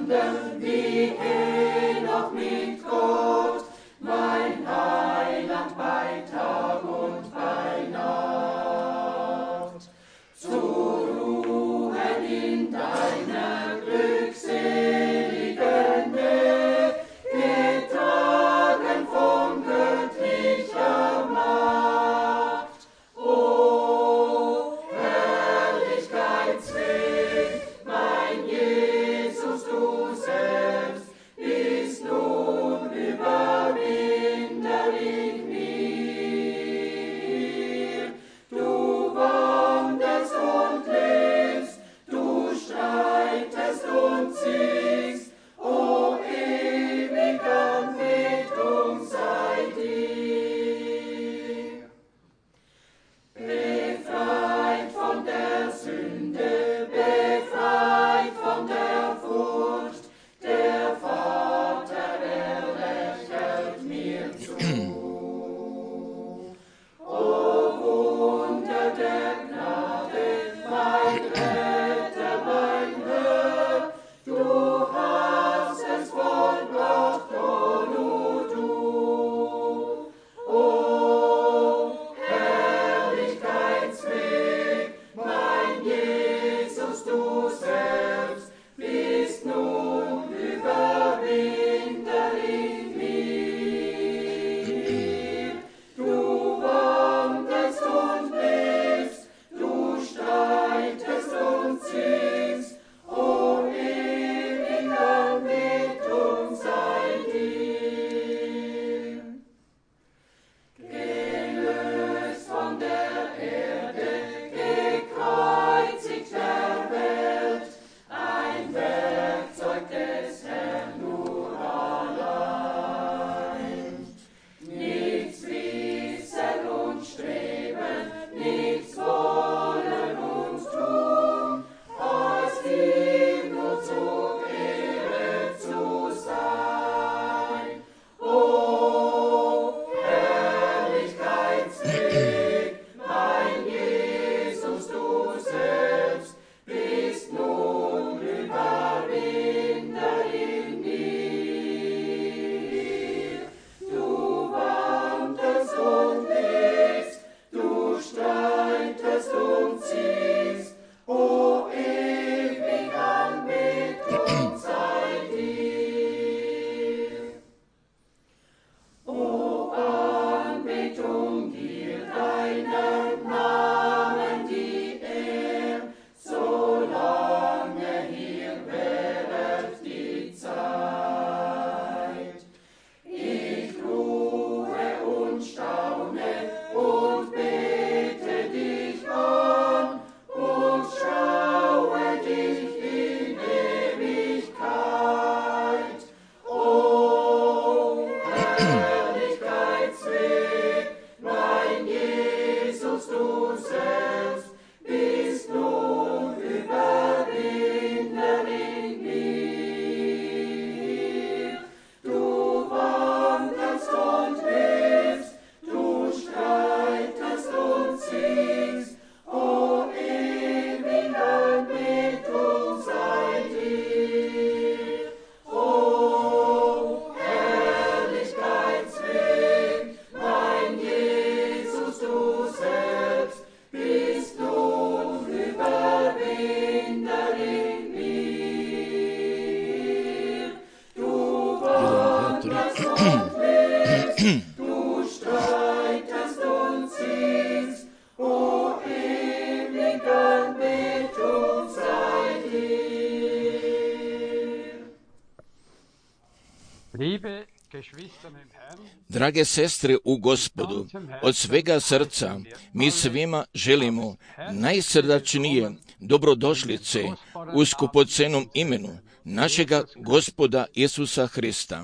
Drage sestre u Gospodu, od svega srca mi svima želimo najsrdačnije dobrodošlice u skupocenom imenu našega Gospoda Isusa Hrista.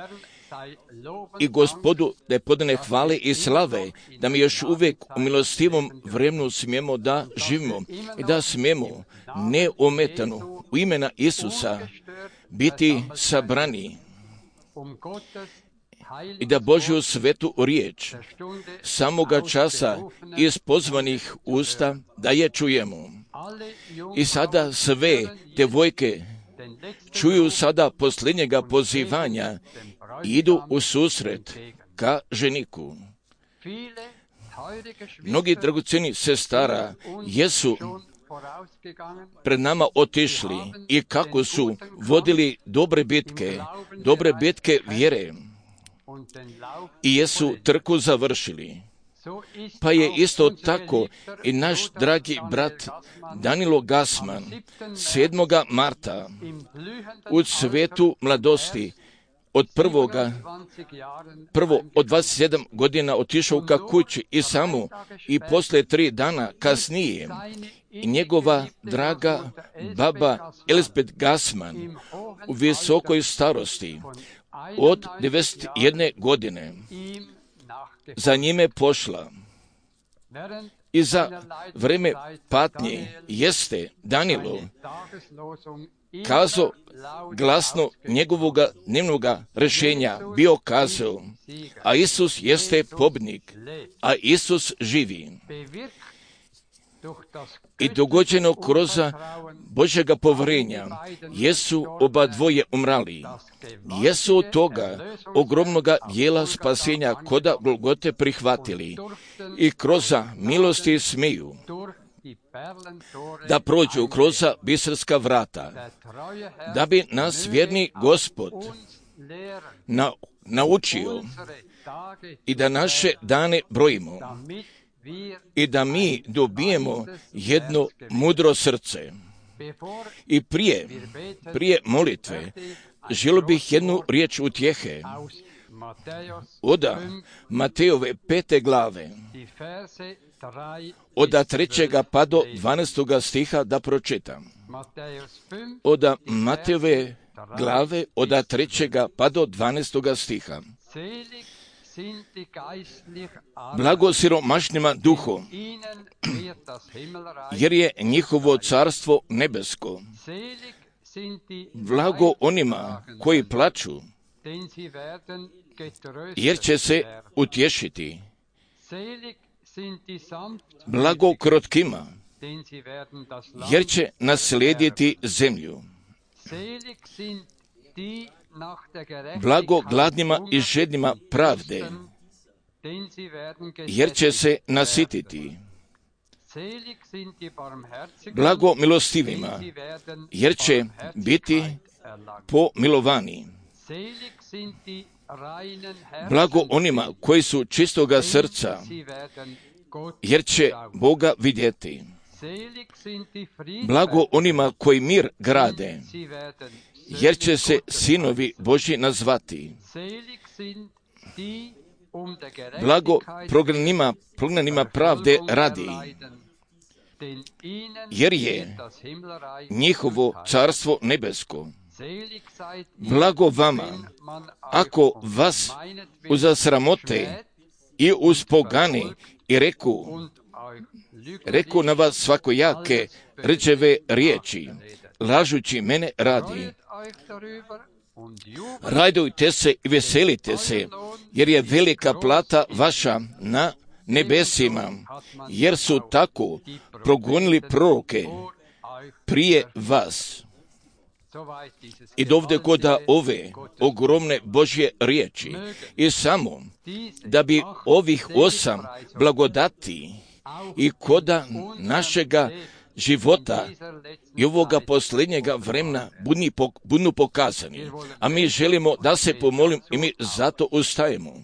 I Gospodu da podane hvale i slave, da mi još uvijek u milostivom vremenu smijemo da živimo i da smijemo neometano u imena Isusa biti sabrani i da Božju svetu riječ samoga časa iz pozvanih usta da je čujemo. I sada sve te vojke čuju sada posljednjega pozivanja i idu u susret ka ženiku. Mnogi dragocjeni sestara jesu pred nama otišli i kako su vodili dobre bitke vjere i jesu trku završili. Pa je isto tako i naš dragi brat Danilo Gassman 7. marta u cvetu mladosti prvo od 27 godina otišao ka kući i samo i poslije 3 dana kasnije njegova draga baba Elizabeth Gassman u visokoj starosti od 91 godine za njime pošla. I za vreme patnje jeste Danilo kazao glasno njegovoga dnevnoga rješenja, bio kazao, a Isus jeste pobjednik, a Isus živi. I dogođeno kroz Božjega povjerenja jesu oba dvoje umrali. Jesu od toga ogromnoga dijela spasenja koda Golgote prihvatili i kroz milosti smiju da prođu kroz biserska vrata, da bi nas vjerni Gospod naučio i da naše dane brojimo i da mi dobijemo jedno mudro srce. I prije molitve želio bih jednu riječ utjehe od Matejove 5. glave, od 3. pa do 12. stiha da pročitam. Od Matejove glave, od 3. pa do 12. stiha. Blago siromašnima duhom, jer je njihovo carstvo nebesko. Blago onima koji plaču, jer će se utješiti. Blago krotkima, jer će naslijediti zemlju. Blago gladnima i žednima pravde, jer će se nasititi. Blago milostivima, jer će biti pomilovani. Blago onima koji su čistoga srca, jer će Boga vidjeti. Blago onima koji mir grade, jer će se sinovi Božji nazvati. Blago prognanima pravde radi, jer je njihovo carstvo nebesko. Blago vama, ako vas uzasramote i uspogani i reku na vas svakojake rđeve riječi, lažući mene radi. Radujte se i veselite se, jer je velika plata vaša na nebesima, jer su tako progonili proroke prije vas. I dovde kod ove ogromne Božje riječi i samo da bi ovih 8 blagodati i koda našega života i ovoga posljednjega vremena budu pokazani. A mi želimo da se pomolim i mi zato ustajemo.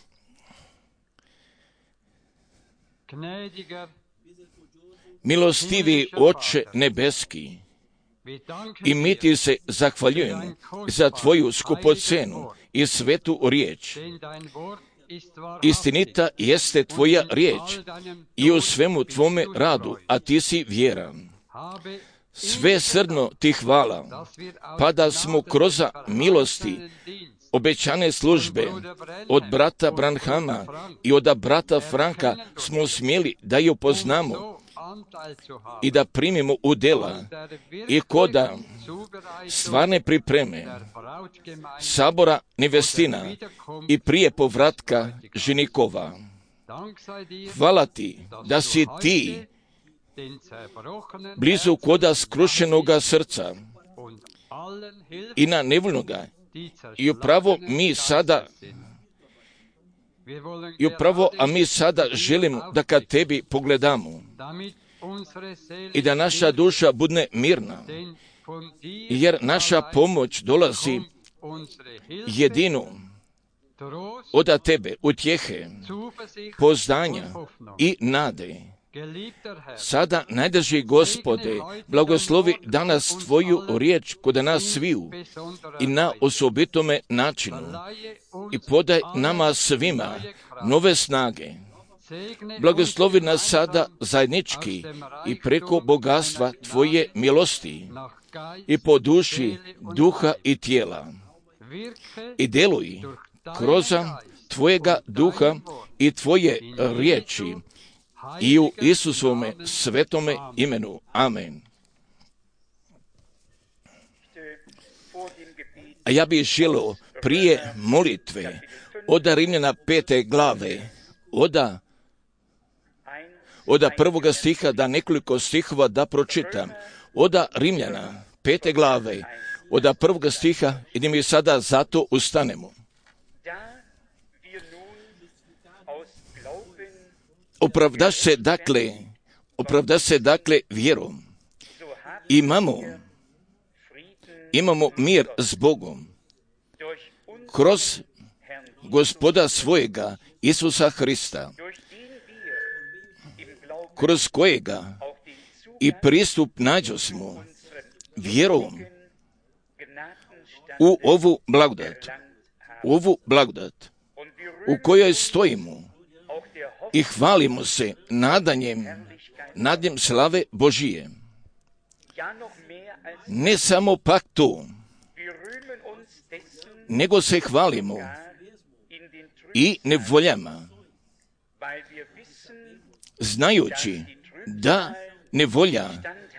Milostivi Oče nebeski, i mi ti se zahvaljujemo za tvoju skupocenu i svetu riječ. Istinita jeste tvoja riječ i u svemu tvome radu, a ti si vjeran. Sve srdno ti hvala, pa da smo kroz milosti obećane službe od brata Branhama i od brata Franka smo smjeli da ju poznamo i da primimo u dela i koda stvarne pripreme sabora nevestina i prije povratka ženikova. Hvala ti da si ti blizu koda skrušenoga srca i na nevoljnoga. I upravo mi sada želimo da kad tebi pogledamo i da naša duša bude mirna, jer naša pomoć dolazi jedino od tebe, utjehe, poznanja i nade. Sada, najdrži Gospode, blagoslovi danas Tvoju riječ kod nas sviju i na osobitome načinu i podaj nama svima nove snage. Blagoslovi nas sada zajednički i preko bogatstva Tvoje milosti i po duši, duha i tijela. I djeluj kroz Tvojega duha i Tvoje riječi i u Isusovome svetome imenu. Amen. A ja bih želio prije molitve od Rimljana 5. glave, od prvoga stiha da nekoliko stihova da pročitam. Od Rimljana 5. glave, od prvoga stiha, i mi sada zato ustanemo. Opravda se dakle vjerom. Imamo mir s Bogom kroz Gospoda svojega Isusa Hrista, kroz kojega i pristup nađosmo vjerom u ovu blagodat u kojoj stojimo i hvalimo se nadanjem slave Božije. Ne samo pak to, nego se hvalimo i nevoljama, znajući da nevolja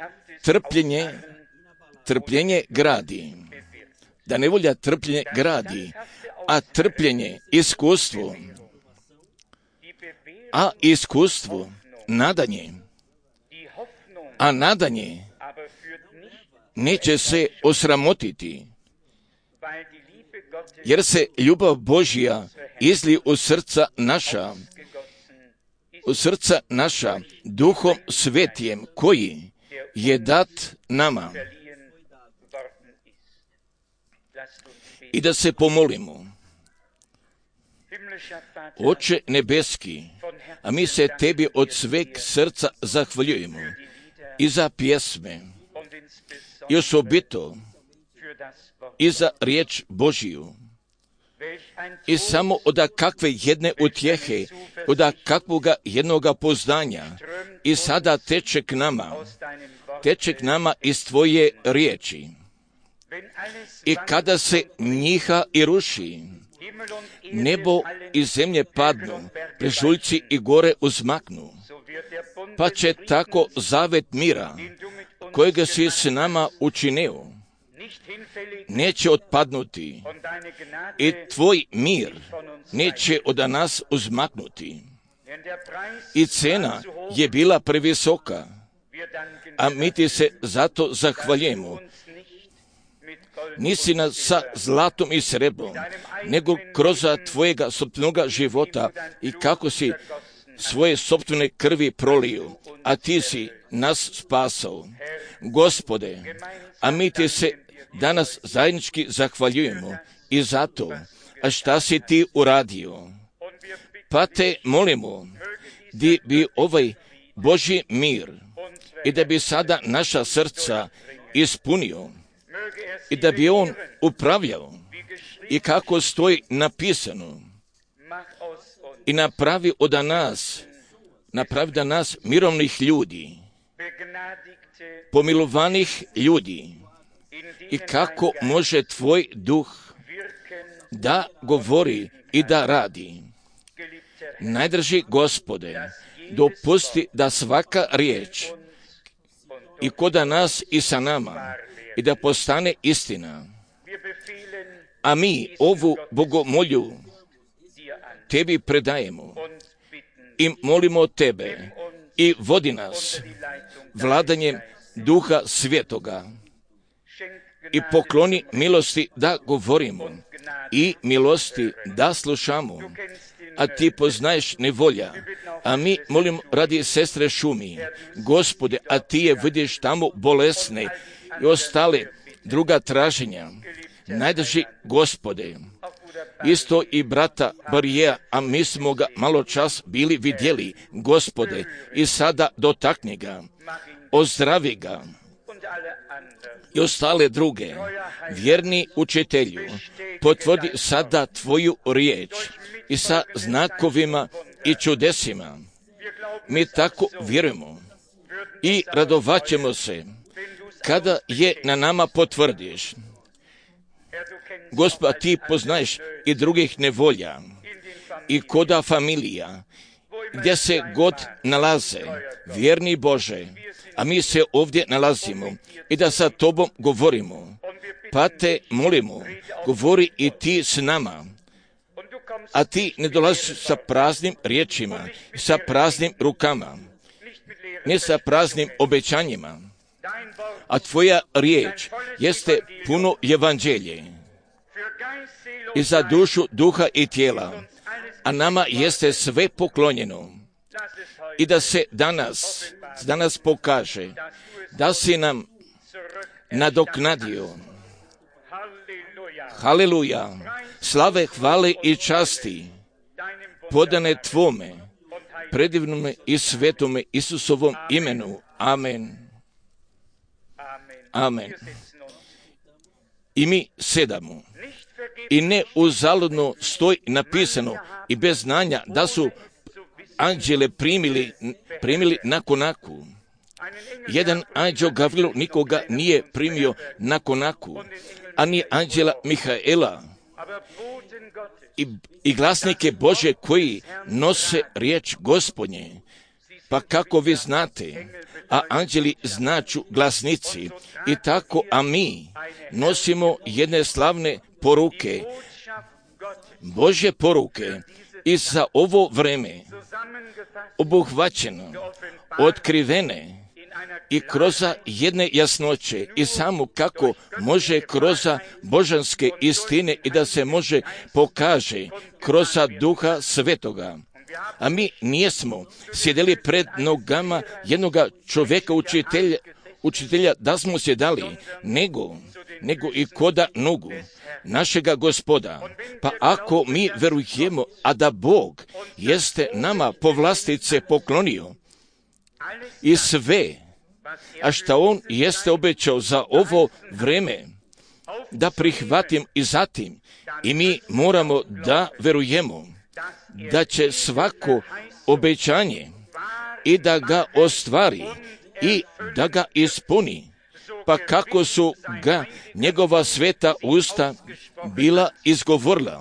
trpljenje gradi. Da nevolja trpljenje gradi, a trpljenje iskustvo, a iskustvo nadanje, a nadanje neće se osramotiti, jer se ljubav Božja izli u srca naša Duhom Svetijem koji je dat nama. I da se pomolimo. Oče nebeski, a mi se tebi od sveg srca zahvaljujemo i za pjesme, i osobito i za riječ Božiju. I samo od kakve jedne utjehe, od kakvoga jednoga poznanja, i sada teče k nama iz Tvoje riječi. I kada se njiha i ruši, nebo i zemlje padnu, brežuljci i gore uzmaknu, pa će tako zavet mira, kojega si s nama učinio, neće otpadnuti i Tvoj mir neće od nas uzmaknuti. I cena je bila previsoka, a mi Ti se zato zahvaljujemo. Nisi nas sa zlatom i srebrom, nego kroz Tvojega sopstvenoga života i kako si svoje sopstvene krvi prolio, a Ti si nas spasao. Gospode, a mi Ti se danas zajednički zahvaljujemo i zato, a šta si Ti uradio. Pa Te molimo, da bi ovaj Božji mir i da bi sada naša srca ispunio i da bi on upravljao i kako stoji napisano i napravi da nas mirovnih ljudi, pomilovanih ljudi, i kako može Tvoj duh da govori i da radi. Najdrži Gospode, dopusti da svaka riječ i kod nas i sa nama i da postane istina. A mi ovu bogomolju Tebi predajemo i molimo Tebe i vodi nas vladanjem Duha Svetoga. i pokloni milosti da govorimo i milosti da slušamo. A ti poznaješ nevolja, a mi molimo radi sestre Šumi, Gospode, a ti je vidiš tamo bolesne i ostale druga traženja. Najdrži Gospode, isto i brata Barijeja, a mi smo ga malo čas bili vidjeli, Gospode, i sada dotakni ga, ozdravi ga i ostale druge. Vjerni učitelju, potvrdi sada tvoju riječ i sa znakovima i čudesima. Mi tako vjerujemo i radovat ćemo se kada je na nama potvrdiš. Gospod, ti poznaješ i drugih nevolja i koda familija, gdje se god nalaze, vjerni Bože, a mi se ovdje nalazimo i da sa tobom govorimo. Pa te molimo, govori i ti s nama, a ti ne dolaziš sa praznim riječima, sa praznim rukama, ne sa praznim obećanjima, a tvoja riječ jeste puno evanđelje i za dušu, duha i tijela, a nama jeste sve poklonjeno. I da se danas pokaže da si nam nadoknadio. Haleluja, slave, hvale i časti podane tvome, predivnome i svetome Isusovom imenu. Amen. Amen. I mi sedamo. I ne uzaludno stoji napisano i bez znanja da su anđele primili na konaku. Jedan anđeo Gavrilo nikoga nije primio na konaku, ani anđela Mihaela i glasnike Bože koji nose riječ Gospodnje. Pa kako vi znate, a anđeli značu glasnici, i tako, a mi nosimo jedne slavne poruke, Božje poruke, i za ovo vreme obuhvaćeno, otkrivene i kroz jedne jasnoće i samo kako može kroz božanske istine i da se može pokaže kroz Duha Svetoga. A mi nijesmo sjedeli pred nogama jednoga čovjeka učitelja da smo sjedali, nego i koda nogu našega Gospoda. Pa ako mi verujemo, a da Bog jeste nama povlastice poklonio i sve, a što On jeste obećao za ovo vreme, da prihvatim i zatim, i mi moramo da verujemo da će svako obećanje i da ga ostvari i da ga ispuni, pa kako su ga njegova sveta usta bila izgovorila.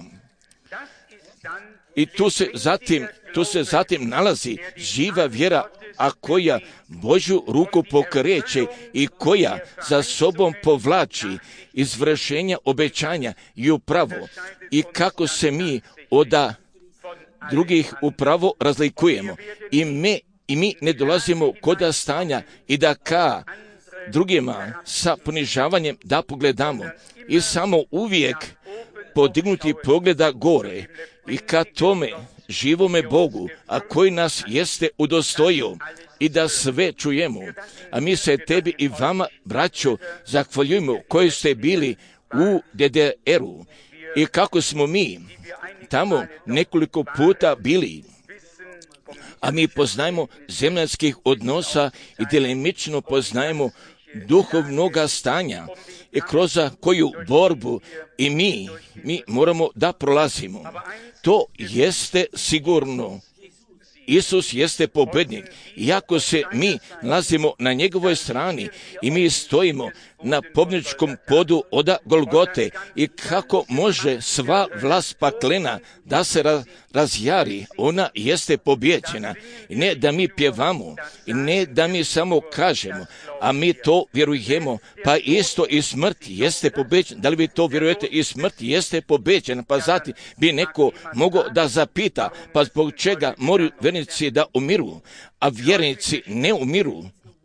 I tu se zatim nalazi živa vjera, a koja Božju ruku pokreće i koja za sobom povlači izvršenja obećanja i upravo, i kako se mi od drugih upravo razlikujemo. I mi ne dolazimo kod stanja i da ka drugima sa ponižavanjem da pogledamo i samo uvijek podignuti pogleda gore i ka tome živome Bogu, a koji nas jeste udostojio i da sve čujemo. A mi se tebi i vama, braćo, zahvaljujemo koji ste bili u DDR-u i kako smo mi tamo nekoliko puta bili. A mi poznajemo zemljanskih odnosa i delimično poznajemo duhovnoga stanja i kroz koju borbu i mi moramo da prolazimo. To jeste sigurno. Isus jeste pobednik. Iako se mi nalazimo na njegovoj strani i mi stojimo na pobjedničkom podu od Golgote i kako može sva vlast paklena da se razjari, ona jeste pobjeđena. I ne da mi pjevamo i ne da mi samo kažemo, a mi to vjerujemo, pa isto i smrt jeste pobjeđena. Da li vi to vjerujete? I smrt jeste pobjeđena, pa zatim bi neko mogao da zapita, pa zbog čega moraju vjernici da umiru, a vjernici ne umiru.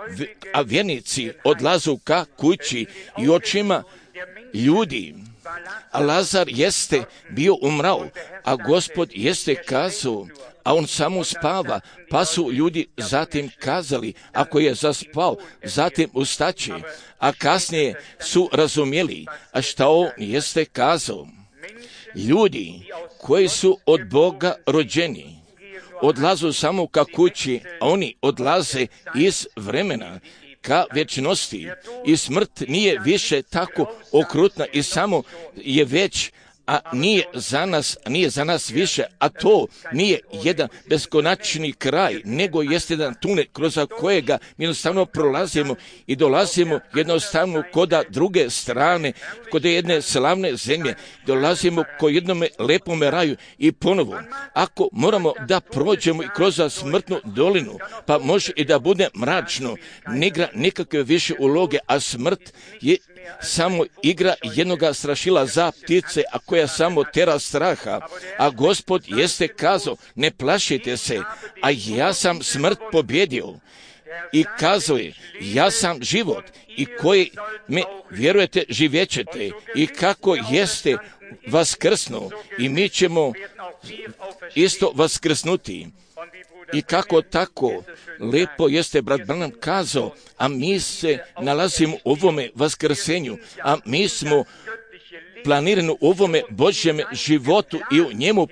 a vjernici odlazu ka kući i očima ljudi. A Lazar jeste bio umrao, a Gospod jeste kazao, a on samo spava, pa su ljudi zatim kazali, ako je zaspao, zatim ustaće, a kasnije su razumjeli, a šta on jeste kazao. Ljudi koji su od Boga rođeni, odlazu samo ka kući, a oni odlaze iz vremena ka vječnosti i smrt nije više tako okrutna i samo je već, a nije za nas više, a to nije jedan beskonačni kraj, nego jeste jedan tunel kroz kojega jednostavno prolazimo i dolazimo jednostavno kod druge strane, kod jedne slavne zemlje, dolazimo kod jednome lepome raju i ponovo, ako moramo da prođemo i kroz smrtnu dolinu, pa može i da bude mračno, ne igra nikakve više uloge, a smrt je samo igra jednoga strašila za ptice, a koja samo tera straha, a Gospod jeste kazao, ne plašite se, a ja sam smrt pobjedio. I kazao je, ja sam život i koji me vjerujete živjećete i kako jeste vaskrsnuo i mi ćemo isto vaskrsnuti. I kako tako lepo jeste brat Branham kazao, a mi se nalazimo u ovome vaskrsenju, a mi smo planirani u ovome Božjem životu i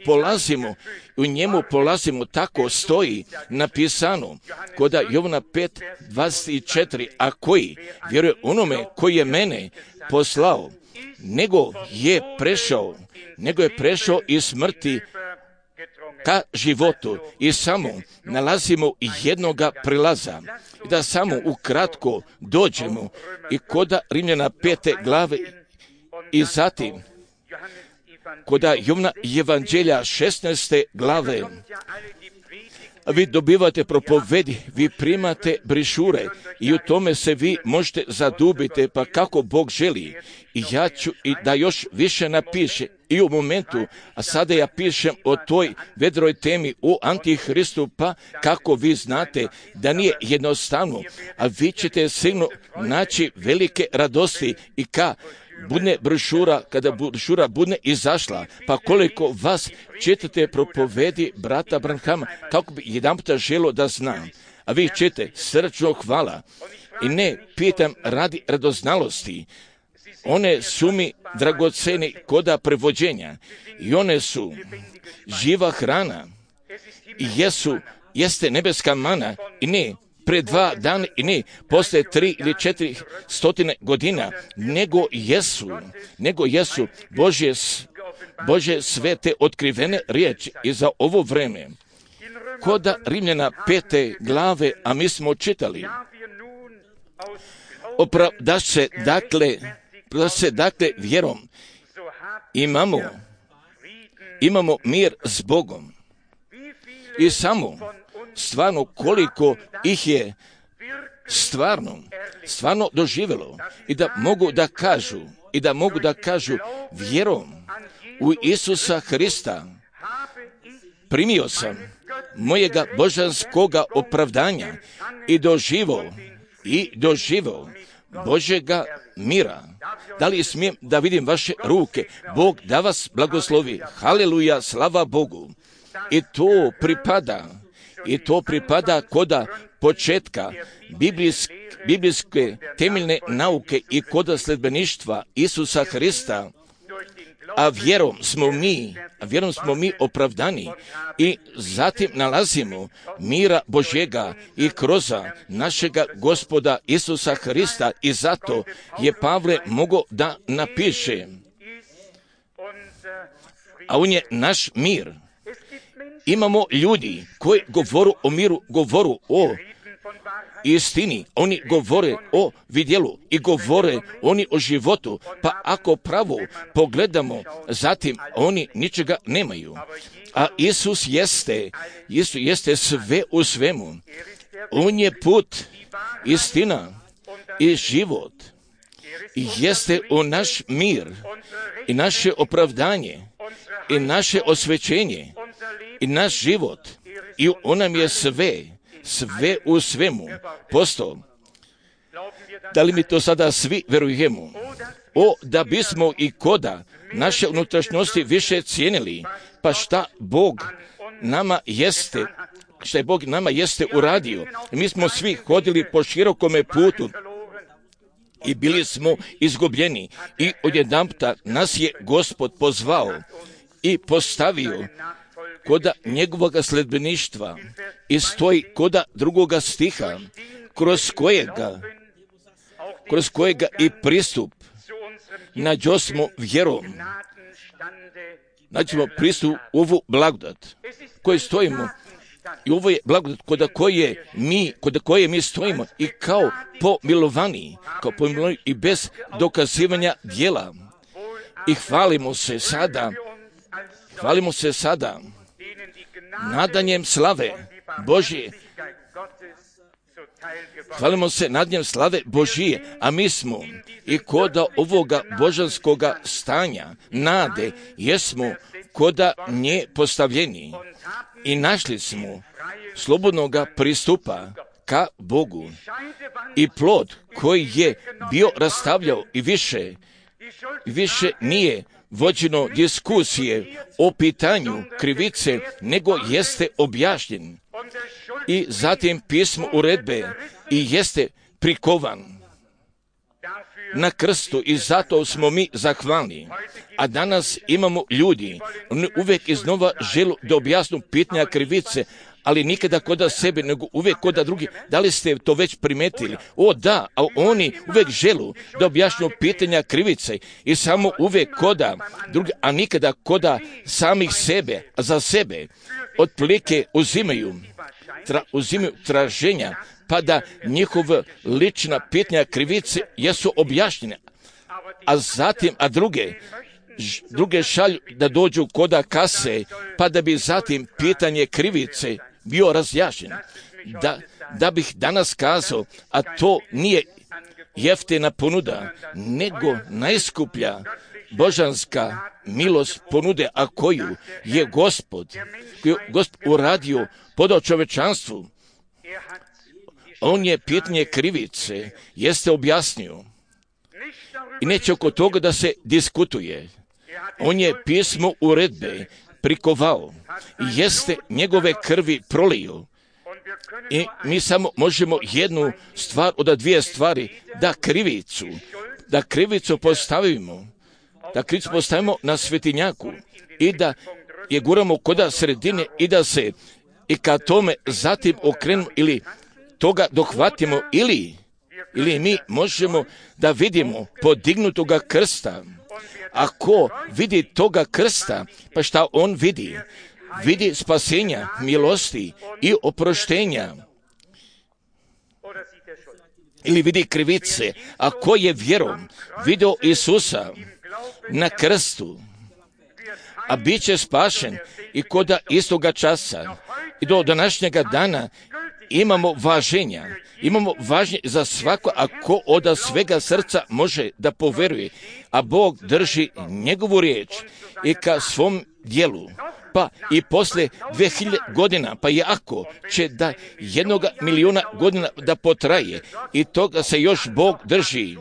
u njemu polazimo, tako stoji napisano kod Jovana 5:24, a koji vjeruje onome koji je mene poslao, nego je prešao iz smrti ka životu i samo nalazimo jednoga prilaza. I da samo ukratko dođemo i kod Rimljana 5. glave i zatim kod Jovana Evanđelja 16. glave. Vi dobivate propovedi, vi primate brišure i u tome se vi možete zadubiti, pa kako Bog želi. I ja ću i da još više napiše i u momentu, a sada ja pišem o toj vedroj temi u Antihristu, pa kako vi znate da nije jednostavno, a vi ćete sigurno naći velike radosti i budne brošura, kada brošura budne izašla, pa koliko vas čitate propovedi brata Branhama, kako bi jedan puta želo da znam. A vi ćete srčno hvala i ne pitam radi radoznalosti. One su mi dragoceni koda prevođenja i one su živa hrana i jeste nebeska mana i ne pre 2 dana i ne posle 3 ili 400 godina, nego jesu Božje svete otkrivene riječi i za ovo vreme. Kod Rimljana 5. glave, a mi smo čitali, da se dakle vjerom imamo mir s Bogom. I samo stvarno koliko ih je stvarno doživjelo i da mogu da kažu vjerom u Isusa Hrista primio sam mojega božanskoga opravdanja i doživao Božjega mira. Da li smijem da vidim vaše ruke? Bog da vas blagoslovi. Haleluja, slava Bogu. I to pripada koda početka biblijske temeljne nauke i koda sledbeništva Isusa Hrista, a vjerom smo mi opravdani i zatim nalazimo mira Božjega i kroz našega Gospoda Isusa Hrista i zato je Pavle mogao da napiše, a on je naš mir. Imamo ljudi koji govoru o miru, govoru o istini, oni govore o vidjelu i govore oni o životu, pa ako pravo pogledamo, zatim oni ničega nemaju. A Isus jeste sve u svemu. On je put, istina i život. I jeste u naš mir i naše opravdanje i naše osvećenje i naš život. I on nam je sve u svemu postao. Da li mi to sada svi verujemo? Da bismo i koda naše unutrašnjosti više cijenili, pa šta je Bog nama jeste uradio. Mi smo svi hodili po širokome putu i bili smo izgubljeni i odjedanputa nas je Gospod pozvao i postavio koda njegovoga sledbeništva i stoji koda drugoga stiha kroz kojega i pristup nađosmo vjerom. Nađemo pristup u ovu blagodat koju stojimo. I ovo je blagodat kod koje mi stojimo i kao pomilovaniji i bez dokazivanja djela. I hvalimo se sada nadanjem slave Božje. Hvalimo se nadanjem slave Božije, a mi smo i koda ovoga božanskoga stanja, nade, jesmo koda nje postavljeni i našli smo slobodnoga pristupa ka Bogu. I plod koji je bio rastavljao i više nije vođeno diskusije o pitanju krivice, nego jeste objašnjen. I zatim pismo uredbe i jeste prikovan na krstu i zato smo mi zahvalni. A danas imamo ljudi, oni uvijek iznova žele da objasnu pitanja krivice, ali nikada koda sebe, nego uvijek koda drugi. Da li ste to već primetili? Da, a oni uvijek želu da objašnju pitanja krivice i samo uvijek koda drugi, a nikada koda samih sebe, a za sebe otprilike uzimaju traženja, pa da njihova lična pitanja krivice jesu objašnjene, a druge šalju da dođu koda kase, pa da bi zatim pitanje krivice bio razjašnjen. Da bih danas kazao, a to nije jeftina ponuda, nego najskuplja božanska milost ponude, a koju je Gospod uradio podao čovečanstvu. On je pitanje krivice jeste objasnio i neće oko toga da se diskutuje. On je pismo uredbe prikovao i jeste njegove krvi prolio. I mi samo možemo jednu stvar od dvije stvari, da krivicu postavimo na svetinjaku i da je guramo koda sredine i kad tome zatim okrenemo ili toga dohvatimo ili mi možemo da vidimo podignutoga krsta. Ako vidi toga krsta, pa šta on vidi? Vidi spasenja, milosti i oproštenja. Ili vidi krivice, a ko je vjerom vidio Isusa na krstu, a bit će spašen i koda istoga časa i do današnjega dana imamo važenje za svako, a ko od svega srca može da poveruje, a Bog drži njegovu riječ i ka svom djelu. Pa i posle 2000 godina, pa i ako će da 1.000.000 godina da potraje i toga se još Bog drži.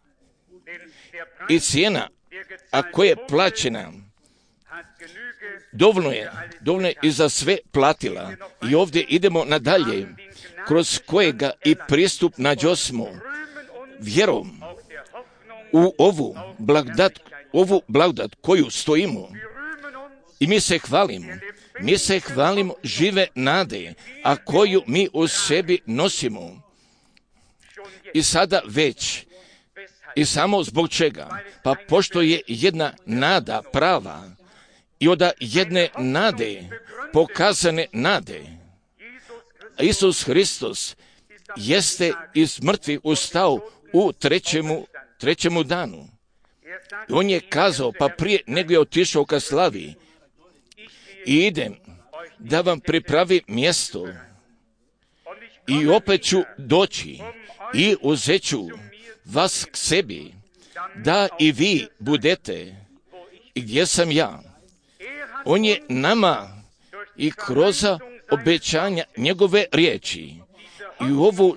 I cijena, a koja je plaćena, dovoljno je i za sve platila. I ovdje idemo nadalje, kroz kojega i pristup nađosmo vjerom u ovu blagodat koju stojimo. I mi se hvalimo žive nade, a koju mi u sebi nosimo. I sada već, i samo zbog čega? Pa pošto je jedna nada prava i od jedne nade, pokazane nade, Isus Hristos jeste iz mrtvih ustao u trećemu danu. I on je kazao, pa prije nego je otišao ka slavi, i idem da vam pripravi mjesto i opet ću doći i uzet ću vas k sebi, da i vi budete i gdje sam ja. On je nama i kroz obećanja njegove riječi i ovu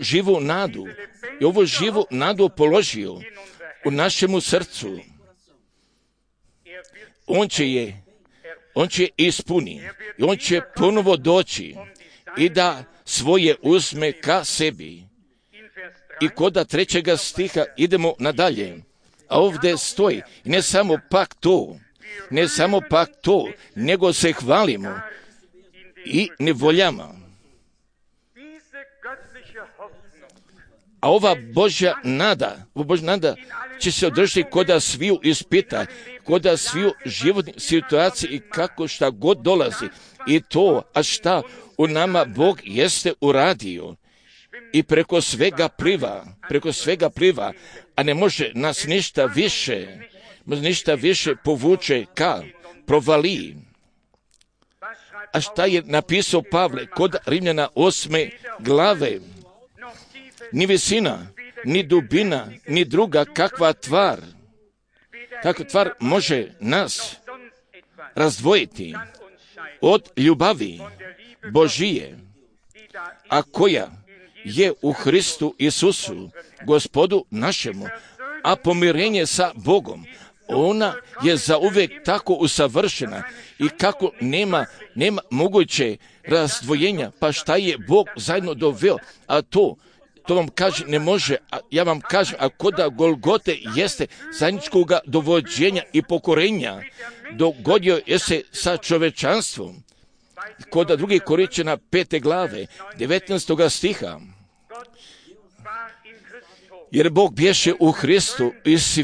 živu nadu položio u našemu srcu. On će je ispuni i on će ponovo doći i da svoje uzme ka sebi. I kod 3. stiha idemo nadalje. A ovdje stoji, ne samo pak to, nego se hvalimo i nevoljama. A ova Božja nada će se održati koda sviju ispita, koda sviju životnih situacija i kako šta god dolazi. I to, a šta u nama Bog jeste uradio. I preko svega pliva, a ne može nas ništa više povuče ka provali. A šta je napisao Pavle kod Rimljana 8. glave? Ni visina, ni dubina, ni druga kakva tvar može nas razdvojiti od ljubavi Božije, a koja je u Hristu Isusu, Gospodu našemu, a pomirenje sa Bogom, ona je zauvijek tako usavršena i kako nema moguće razdvojenja, pa šta je Bog zajedno doveo, a to vam kaže ne može, a ja vam kažem, a koda Golgote jeste zajedničkoga dovođenja i pokorenja, dogodio je se sa čovečanstvom. Koda 2. Korinćana 5. glave, 19. stiha. Jer Bog bješe u Hristu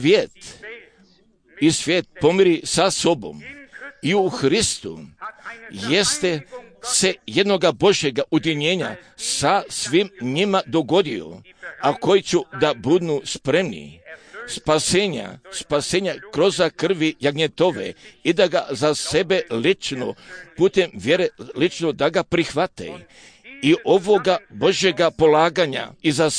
i svijet pomiri sa sobom. I u Hristu jeste se jednoga Božjega udjenjenja sa svim njima dogodio, a koji ću da budu spremni spasenja kroz krvi jagnjetove i da ga za sebe lično, putem vjere lično da ga prihvate. I ovoga Božjega polaganja i za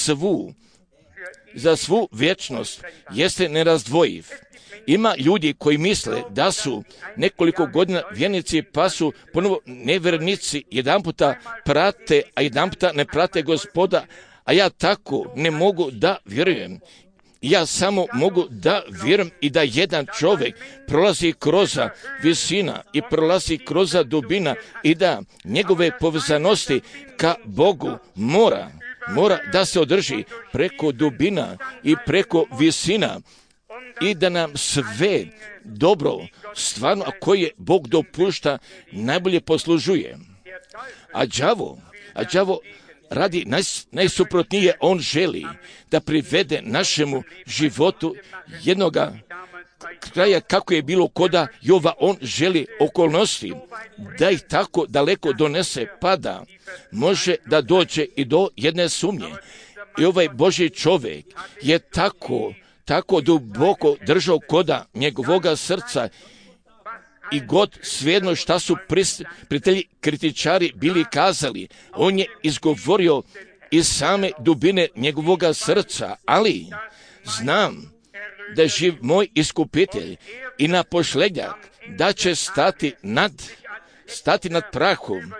svu vječnost jeste nerazdvojiv. Ima ljudi koji misle da su nekoliko godina vjernici pa su ponovo nevjernici, jedanputa prate, a jedanputa ne prate Gospoda, a ja tako ne mogu da vjerujem. Ja samo mogu da vjerujem i da jedan čovjek prolazi kroz visina i prolazi kroz dubina i da njegove povezanosti ka Bogu mora da se održi preko dubina i preko visina i da nam sve dobro stvarno, a koje Bog dopušta, najbolje poslužuje. A đavo radi najsuprotnije, on želi da privede našemu životu jednoga kraja kako je bilo koda Jova. On želi okolnosti da ih tako daleko donese pa da može da dođe i do jedne sumnje. I ovaj Božji čovjek je tako duboko držao koda njegovoga srca i god svejedno šta su prijatelji kritičari bili kazali, on je izgovorio iz same dubine njegovoga srca, ali znam da je živ moj iskupitelj i na pošlednjak da će stati nad prahom,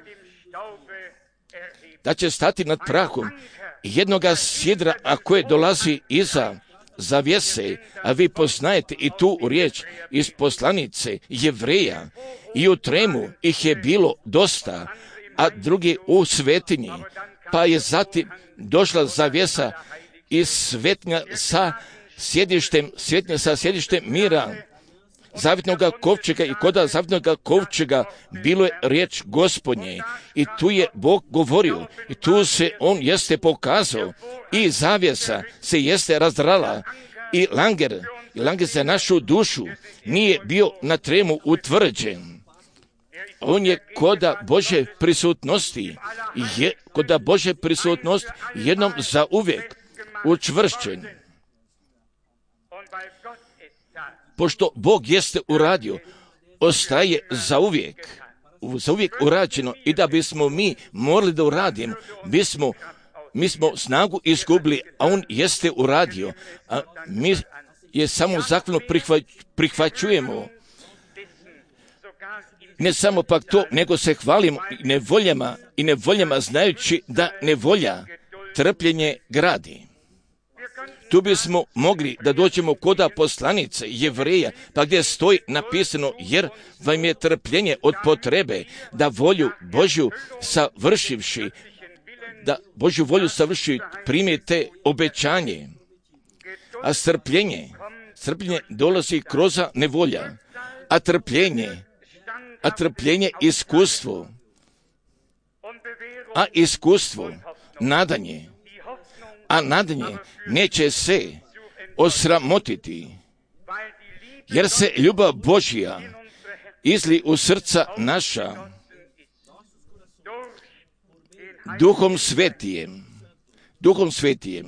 da će stati nad prahom jednoga sidra, a koje dolazi iza zavjese, a vi poznajete i tu riječ iz poslanice Jevreja, i u tremu ih je bilo dosta, a drugi u svetinji, pa je zatim došla zavjesa iz svetnja sa sjedištem mira, zavjetnoga kovčega, i koda zavjetnoga kovčega bilo je riječ Gospodnje i tu je Bog govorio i tu se on jeste pokazao i zavjesa se jeste razdrala i langer za našu dušu nije bio na tremu utvrđen. On je koda Božje prisutnosti jednom za uvijek učvršćen. Pošto Bog jeste uradio, ostaje za uvijek urađeno, i da bismo mi morali da uradimo, mi smo snagu izgubili, a on jeste uradio, a mi je samo zakonu prihvaćujemo. Ne samo pak to, nego se hvalimo nevoljama znajući da nevolja trpljenje gradi. Tu bismo mogli da dođemo koda poslanice Jevreja, pa gdje stoji napisano, jer vam je trpljenje od potrebe da volju Božju savršivši, da Božju volju savrši, primite obećanje. A strpljenje dolazi kroz nevolja, a trpljenje iskustvo, a iskustvo nadanje, a nadanje neće se osramotiti, jer se ljubav Božja izli u srca naša Duhom Svetijem,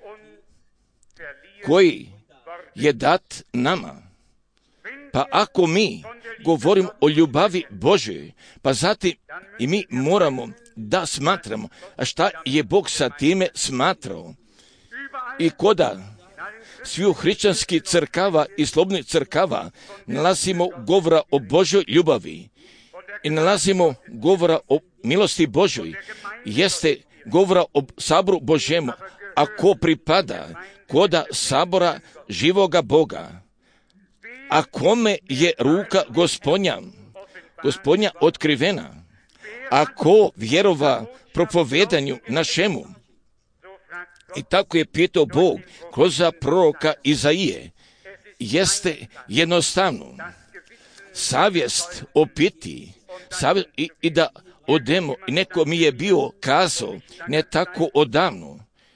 koji je dat nama. Pa ako mi govorimo o ljubavi Božoj, pa zatim i mi moramo da smatramo, a šta je Bog sa time smatrao. I koda sviju hrišćanskih crkava i slobodnih crkava nalazimo govora o Božoj ljubavi i nalazimo govora o milosti Božoj, jeste govora o saboru Božjemu, a ko pripada koda sabora živoga Boga, a kome je ruka Gospodnja otkrivena, a ko vjerova propovedanju našemu. I tako je pitao Bog kroz proroka Izaije, jeste jednostavno savjest opiti i da odemo, i neko mi je bio kazao ne tako odavno,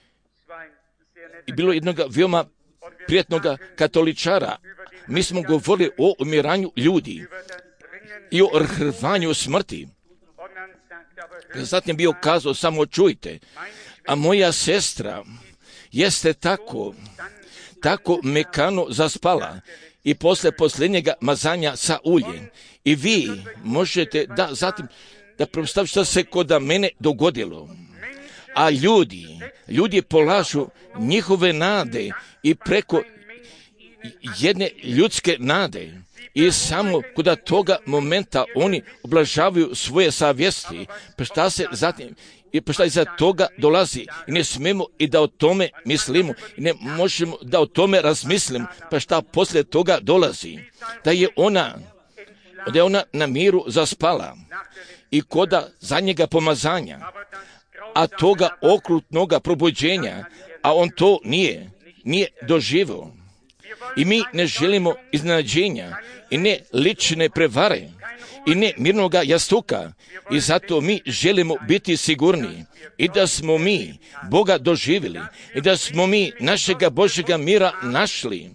i bilo jednog veoma prijatnog katoličara. Mi smo govorili o umiranju ljudi i o rvanju smrti. Zatim bio kazao, samo čujte, a moja sestra jeste tako mekano zaspala i posle posljednjega mazanja sa uljem. I vi možete da zatim da predstavite što se kod mene dogodilo. A ljudi polažu njihove nade i preko jedne ljudske nade. I samo kod toga momenta oni oblažavaju svoje savjesti. Pa šta se zatim i pa šta iza toga dolazi. I ne smemo i da o tome mislimo. I ne možemo da o tome razmislimo. Pa šta poslije toga dolazi. Da je ona na miru zaspala. I koda zadnjega pomazanja, a toga okrutnoga probuđenja, a on to nije doživio. I mi ne želimo iznenađenja i ne lične prevare i ne mirnoga jastuka. I zato mi želimo biti sigurni i da smo mi Boga doživjeli i da smo mi našega Božjega mira našli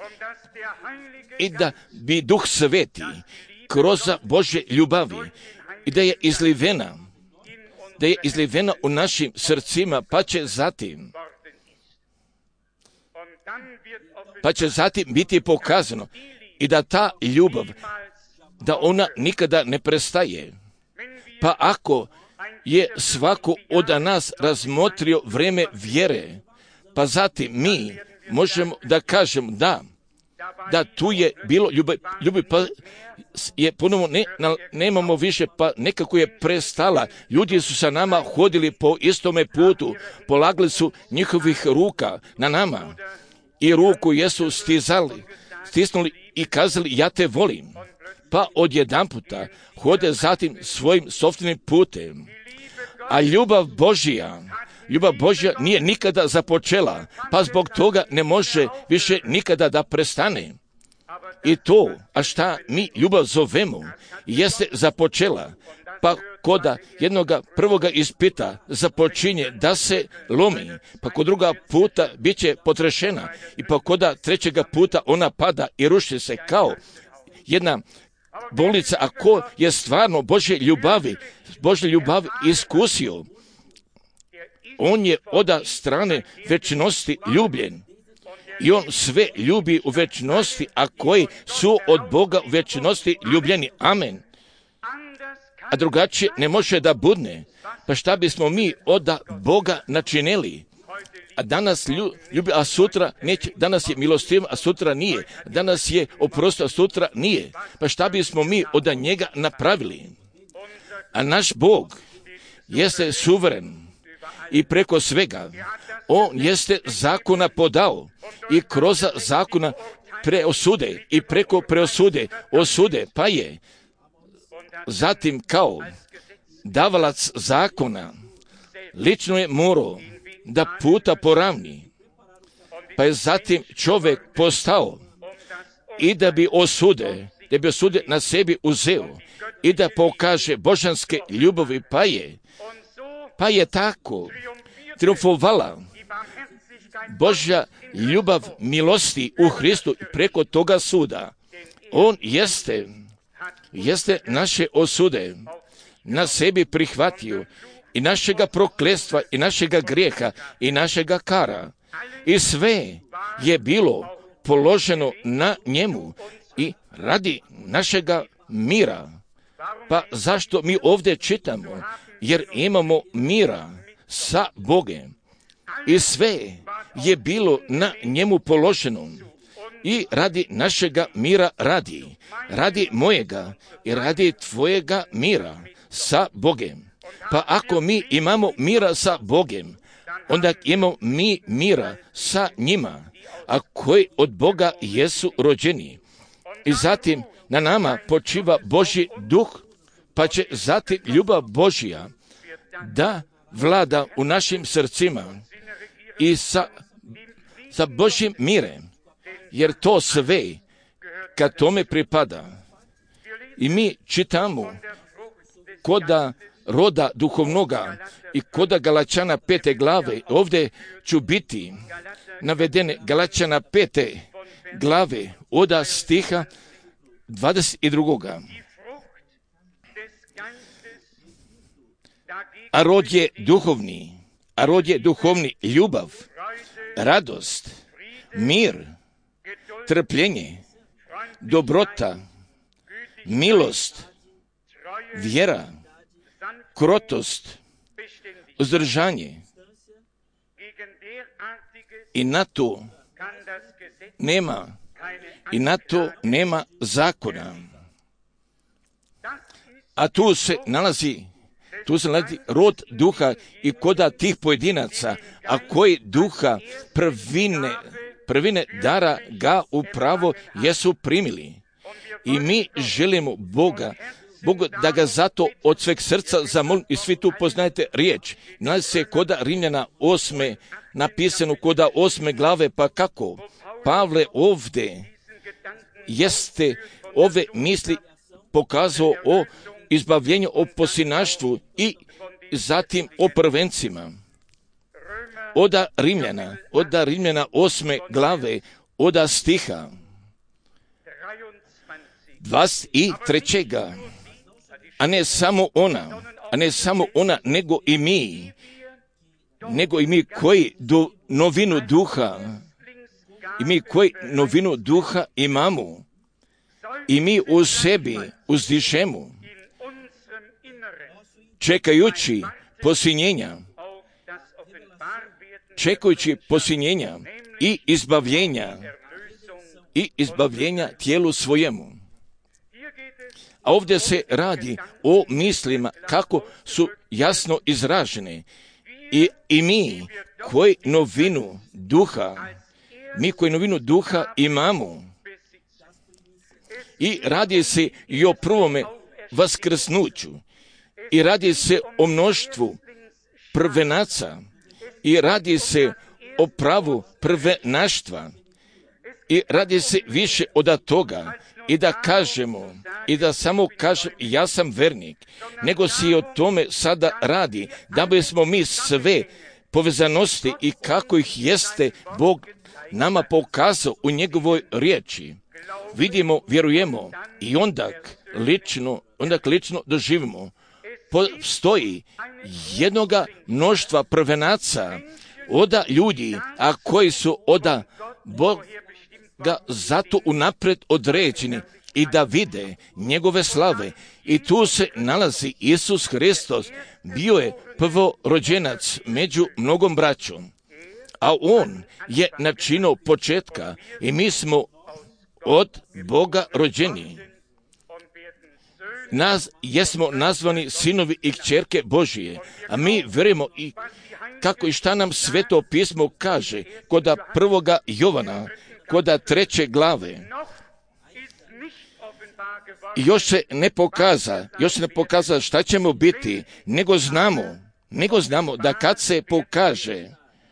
i da bi Duh Sveti kroz Božje ljubavi i da je izlivena u našim srcima, pa će zatim biti pokazano i da ta ljubav, da ona nikada ne prestaje. Pa ako je svako od nas razmotrio vrijeme vjere, pa zatim mi možemo da kažemo da tu je bilo ljubav, pa je ponovno nemamo više, pa nekako je prestala. Ljudi su sa nama hodili po istome putu, polagali su njihovih ruka na nama i ruku jesu stisnuli i kazali ja te volim. Pa odjedanputa hode zatim svojim sopstvenim putem. A ljubav Božja nije nikada započela, pa zbog toga ne može više nikada da prestane. I to, a šta mi ljubav zovemo, jeste započela, pa koda jednoga prvoga ispita započinje da se lomi, pa kod druga puta bit će potrešena i pa koda trećega puta ona pada i ruši se kao jedna bolnica. A ko je stvarno Božje ljubavi iskusio, on je od strane večnosti ljubljen. I on sve ljubi u večnosti, a koji su od Boga u večnosti ljubljeni. Amen. A drugačije ne može da budne. Pa šta bismo mi od Boga načinili? A danas ljubi, a sutra neće. Danas je milostiv, a sutra nije. Danas je oprost, a sutra nije. Pa šta bismo mi od njega napravili? A naš Bog jeste suveren i preko svega. On jeste zakona podao i kroz zakona preosude i preko preosude osude, pa je zatim kao davalac zakona lično je morao da puta poravni, pa je zatim čovjek postao i da bi osude na sebi uzeo i da pokaže božanske ljubavi, pa je tako triumfovala Božja ljubav milosti u Hristu preko toga suda. On jeste naše osude na sebi prihvatio i našega prokletstva i našega grijeha i našega kara. I sve je bilo položeno na njemu i radi našega mira. Pa zašto mi ovdje čitamo? Jer imamo mira sa Bogem. I sve je bilo na njemu položeno i radi našega mira radi mojega i radi tvojega mira sa Bogem. Pa ako mi imamo mira sa Bogem, onda imamo mi mira sa njima, a koji od Boga jesu rođeni. I zatim na nama počiva Božji duh, pa će zatim ljubav Božja da vlada u našim srcima i sa Božjim mirem, jer to sve kad tome pripada. I mi čitamo koda roda duhovnoga i koda Galačana 5. glave, ovdje ću biti navedene Galačana 5. glave oda stiha 22. A rod je duhovni ljubav, radost, mir, trpljenje, dobrota, milost, vjera, krotost, uzdržanje. I na to nema zakona. A tu se nalazi rod duha i koda tih pojedinaca, a koji duha prvine dara ga upravo jesu primili. I mi želimo Bogu da ga zato od sveg srca zamolim, i svi tu poznajete riječ. Nalazi se koda Rimljana 8. napisano koda 8. glave, pa kako Pavle ovdje jeste ove misli pokazao o izbavljenju, o posinaštvu i zatim o prvencima. Oda Rimljana 8. glave, oda stiha 23. A ne samo ona, nego i mi koji novinu duha imamo i mi u sebi uzdišemo, čekajući posinjenja i izbavljenja tijelu svojemu. A ovdje se radi o mislima kako su jasno izražene. I mi koji novinu duha imamo. I radi se i o prvome vaskrsnuću. I radi se o mnoštvu prvenaca. I radi se o pravu prvenaštva. I radi se više od toga. I da samo kažem ja sam vernik, nego se i o tome sada radi, da bismo mi sve povezanosti i kako ih jeste Bog nama pokazao u njegovoj riječi. Vidimo, vjerujemo i onda lično doživimo. Postoji jednoga mnoštva prvenaca oda ljudi, a koji su oda Boga zato unaprijed određeni i da vide njegove slave. I tu se nalazi Isus Hristos, bio je prvorođenac među mnogom braćom, a on je načinio početka i mi smo od Boga rođeni. Nas jesmo nazvani sinovi i kćerke Božije, a mi vjerujemo i kako i šta nam Sveto pismo kaže kod 1. Jovana, kod 3. glave. Još se ne pokaza šta ćemo biti, nego znamo da kad se pokaže,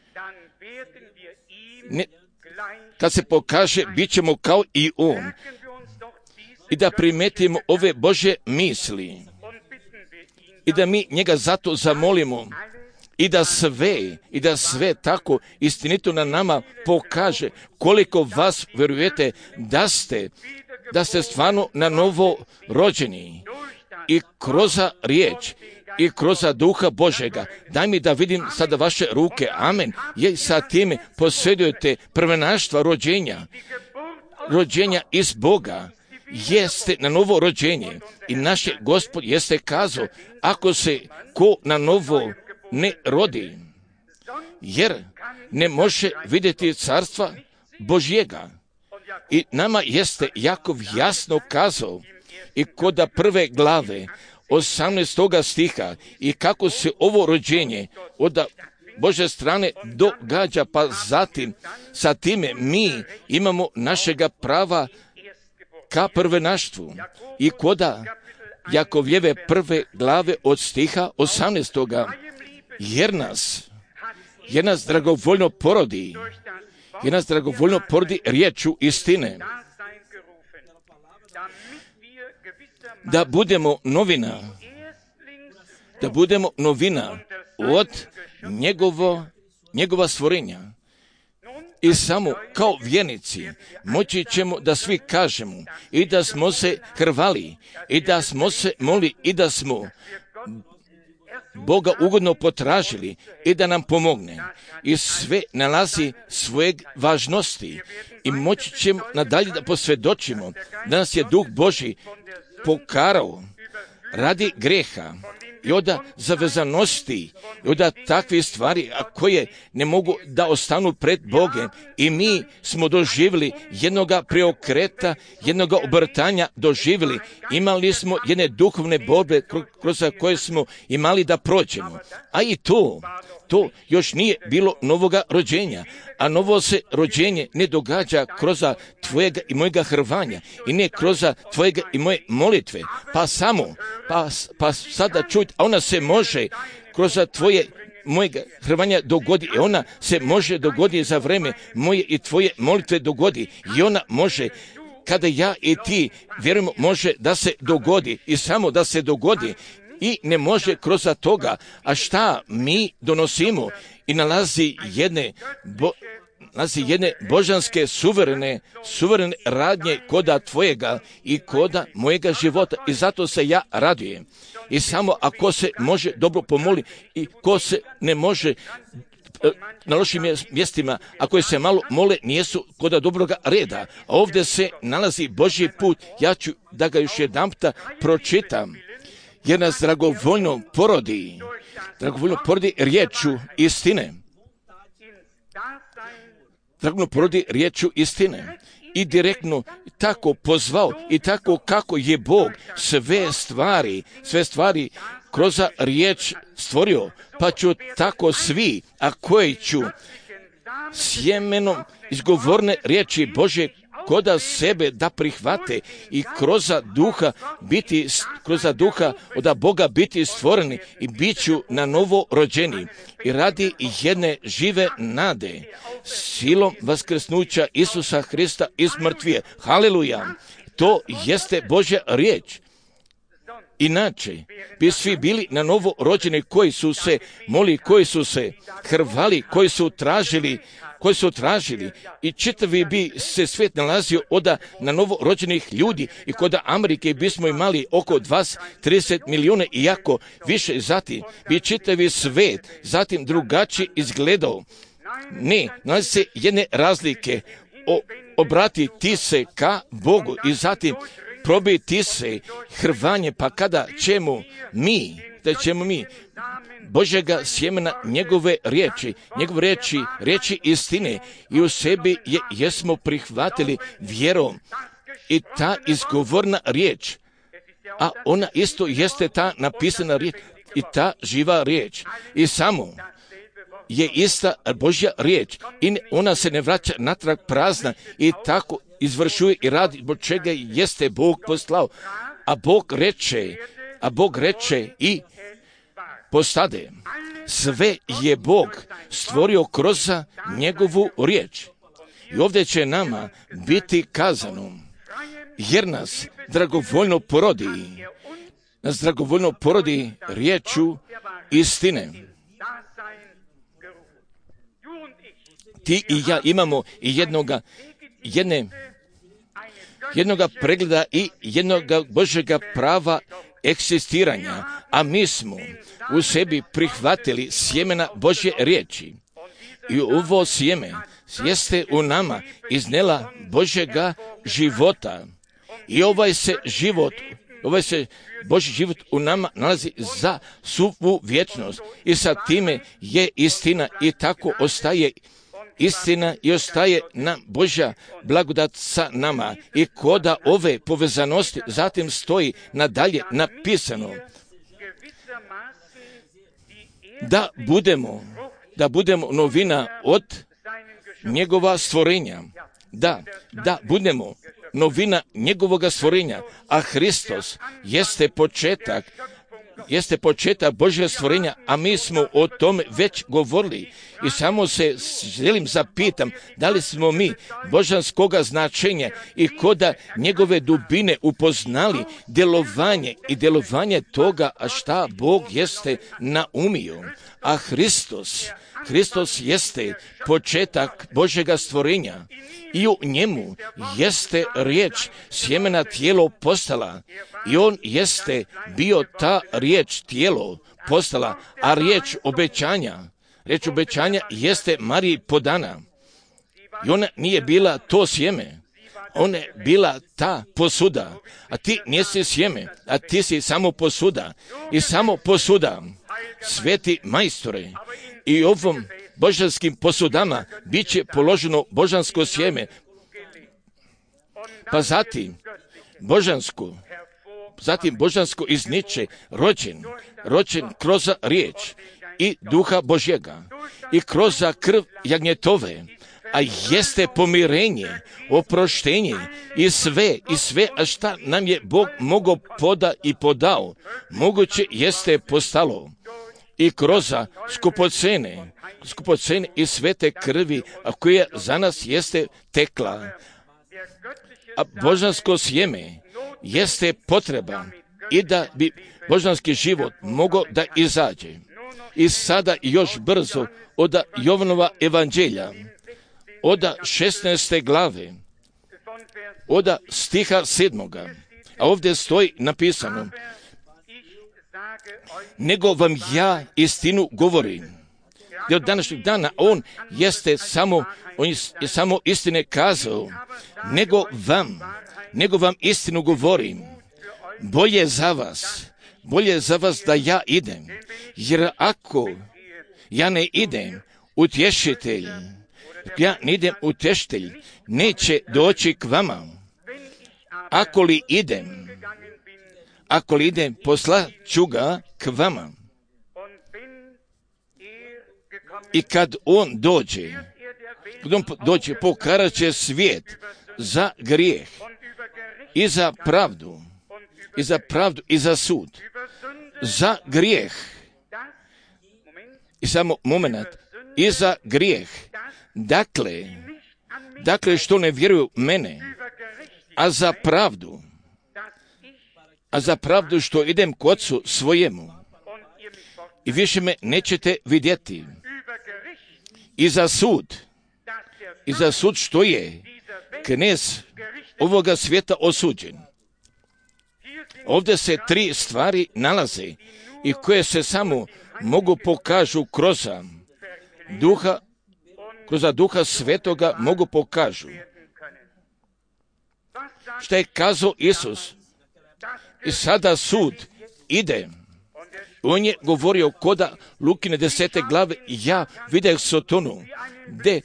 bit ćemo kao i on. I da primetimo ove Božje misli i da mi njega zato zamolimo i da sve tako istinito na nama pokaže koliko vas vjerujete da ste stvarno na novo rođeni i kroz riječ i kroz duha Božega. Daj mi da vidim sada vaše ruke, amen, jer sa time posjedujete prvenaštva rođenja iz Boga. Jeste na novo rođenje i naš Gospod jeste kazao, ako se ko na novo ne rodi, jer ne može vidjeti carstva Božjega. I nama jeste Jakov jasno kazao i kod 1. glave 18. stiha i kako se ovo rođenje od Božje strane događa, pa zatim sa time mi imamo našega prava ka prvenaštvu. I koda Jakovljeve 1. glave od stiha 18. jer nas dragovoljno porodi, riječu istine, da budemo novina od njegova stvorenja. I samo kao vjernici moći ćemo da svi kažemo i da smo se hrvali i da smo se molili i da smo Boga ugodno potražili i da nam pomogne. I sve nalazi svojeg važnosti i moći ćemo nadalje da posvjedočimo da nas je Duh Božji pokarao radi greha i od zavezanosti i od takvih stvari, a koje ne mogu da ostanu pred Bogom. I mi smo doživjeli jednoga preokreta, jednoga obrtanja doživjeli. Imali smo jedne duhovne borbe kroz koje smo imali da prođemo. A i to još nije bilo novoga rođenja. A novo se rođenje ne događa kroz tvojega i mojega hrvanja i ne kroz tvojega i moje molitve. Pa sada čuj, a ona se može kroz mojega hrvanja dogodi i ona se može dogoditi za vreme moje i tvoje molitve dogodi i ona može kada ja i ti vjerujemo može da se dogodi i samo da se dogodi i ne može kroz toga. A šta mi donosimo i nalazi jedne božanske suverene radnje koda tvojega i koda mojega života i zato se ja radujem. I samo ako se može dobro pomoli i ko se ne može na lošim mjestima, ako se malo mole, nijesu koda dobroga reda. A ovdje se nalazi Božji put, ja ću da ga još jedanputa pročitam, jer nas dragovoljno porodi riječu istine. Dragovoljno porodi riječu istine. I direktno tako pozvao i tako kako je Bog sve stvari kroz riječ stvorio, pa ću tako svi, a koji ću sjemenom izgovorne riječi Božje koda sebe da prihvate i kroz duha od Boga biti stvoreni i bit ću na novo rođeni i radi jedne žive nade silom vaskrsnuća Isusa Hrista iz mrtvije. Haleluja! To jeste Božja riječ. Inače bi svi bili na novo rođeni koji su se molili, koji su se hrvali, koji su tražili i čitavi bi se svijet nalazio na novo rođenih ljudi i kod Amerike bismo imali oko 30 milijuna i jako više. Zatim bi čitavi svijet zatim drugačije izgledao. Ne, nalazi se jedne razlike, obratiti se ka Bogu i zatim probiti se hrvanje, pa kada ćemo mi Božjega sjemena njegove riječi istine i u sebi jesmo prihvatili vjerom i ta izgovorna riječ, a ona isto jeste ta napisana riječ i ta živa riječ. I samo je ista Božja riječ i ona se ne vraća natrag prazna i tako izvršuje i radi zbog čega jeste Bog poslao. A Bog reče i postade. Sve je Bog stvorio kroz njegovu riječ. I ovdje će nama biti kazano, jer nas dragovoljno porodi riječu istine. Ti i ja imamo i jednoga pregleda i jednoga Božjega prava eksistiranja, a mi smo u sebi prihvatili sjemena Božje riječi. I ovo sjeme jeste u nama iznela Božjega života. I ovaj se Božji život u nama nalazi za svu vječnost. I sa time je istina i tako ostaje istina i ostaje nam Božja blagodat sa nama. I koda ove povezanosti zatim stoji nadalje napisano da budemo novina od njegova stvorenja. Da budemo novina njegovoga stvorenja, a Hristos jeste početak Božjeg stvorenja, a mi smo o tome već govorili. I samo se želim zapitam, da li smo mi božanskoga značenja i koda njegove dubine upoznali djelovanje toga, a šta Bog jeste naumio. A Hristos jeste početak Božjega stvorenja i u njemu jeste riječ sjemena tijelo postala i on jeste bio ta riječ tijelo postala, a riječ obećanja jeste Mariji podana. I ona nije bila to sjeme, ona je bila ta posuda, a ti nisi sjeme, a ti si samo posuda. I samo posuda, sveti majstore, i ovom božanskim posudama bit će položeno božansko sjeme, pa zatim božansko izniče rođen kroz riječ i duha Božjega i kroz krv jagnjetove, a jeste pomirenje, oproštenje i sve, a šta nam je Bog mogao podao, moguće jeste postalo. I kroz skupocene i svete krvi, a koja za nas jeste tekla. A božansko sjeme jeste potreba i da bi božanski život mogao da izađe. I sada još brzo od Jovanova evanđelja, od 16. glave, od stiha 7. A ovdje stoji napisano, nego vam ja istinu govorim. I od današnjeg dana on je samo istine kazao, nego vam istinu govorim. Bolje za vas da ja idem, jer ako ja ne idem, utješitelj neće doći k vama. Ako li idem, poslat ću ga k vama. I kad on dođe, pokarat će svijet za grijeh i za pravdu i za sud. Za grijeh. I samo moment. I za grijeh. Dakle, što ne vjeruju mene, a za pravdu što idem k Otcu svojemu i više me nećete vidjeti. I za sud što je knez ovoga svijeta osuđen. Ovdje se 3 stvari nalaze i koje se samo mogu pokažu kroz duha svetoga mogu pokažu. Šta je kazao Isus? I sada sud ide. On je govorio koda Lukine 10. glave, ja vidio Sotonu, gdje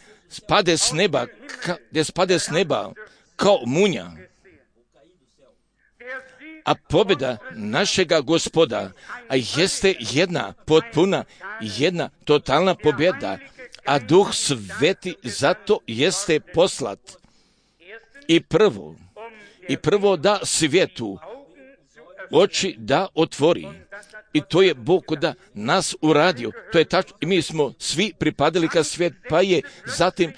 spade s neba kao munja. a pobjeda našega Gospoda jeste jedna potpuna, jedna totalna pobjeda, a Duh Sveti zato jeste poslat. I prvo da svijetu oči da otvori. I to je Bog da nas uradio. To je tačno. I mi smo svi pripadali ka svijet, pa je zatim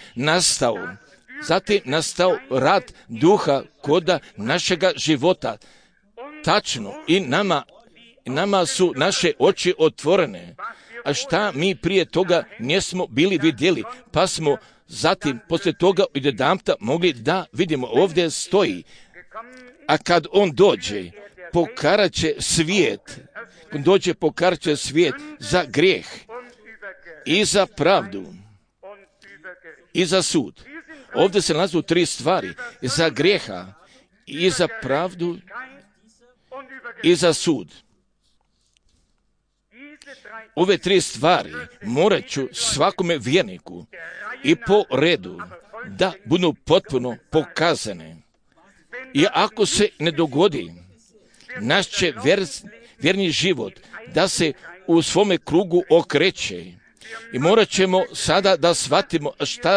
nastao rad Duha koda našega života. Tačno. I nama su naše oči otvorene. A šta mi prije toga nismo bili vidjeli, pa smo zatim poslije toga jedanputa mogli da vidimo. Ovdje stoji, a kad on dođe, pokarat će svijet. Kad dođe, pokarat će svijet za grijeh i za pravdu i za sud. Ovdje se nalazu 3 stvari. Za grijeha i za pravdu i za sud. Ove 3 stvari morat ću svakome vjerniku i po redu da budu potpuno pokazane. I ako se ne dogodi, naš će vjerni život da se u svome krugu okreće. I morat ćemo sada da shvatimo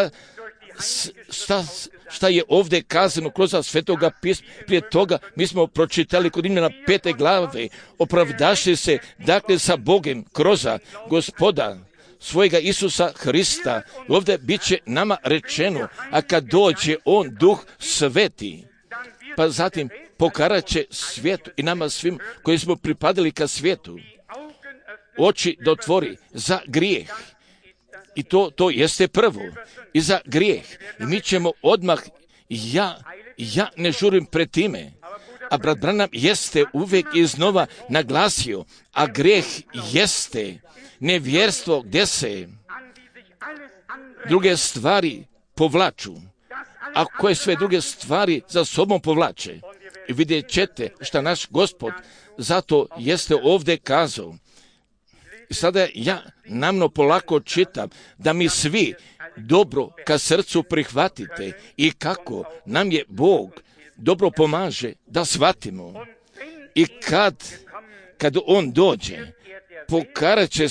šta je ovdje kazano kroz Svetoga pisma. Prije toga mi smo pročitali kod Rimljana 5. glave, opravdaši se dakle sa Bogom kroz Gospoda svojega Isusa Hrista. Ovdje bit će nama rečeno, a kad dođe on Duh Sveti, pa zatim pokarat će svijetu i nama svim koji smo pripadali ka svijetu oči da otvori za grijeh. I to jeste prvo. I za grijeh. I mi ćemo odmah, ja ne žurim pred time. A brat Branham jeste uvijek iznova naglasio, a grijeh jeste nevjerstvo gdje se druge stvari povlaču. A koje sve druge stvari za sobom povlače. I vidjet ćete šta naš Gospod zato jeste ovdje kazao. I sada ja namno polako čitam da mi svi dobro ka srcu prihvatite i kako nam je Bog dobro pomaže da shvatimo. I kad on dođe, pokarat će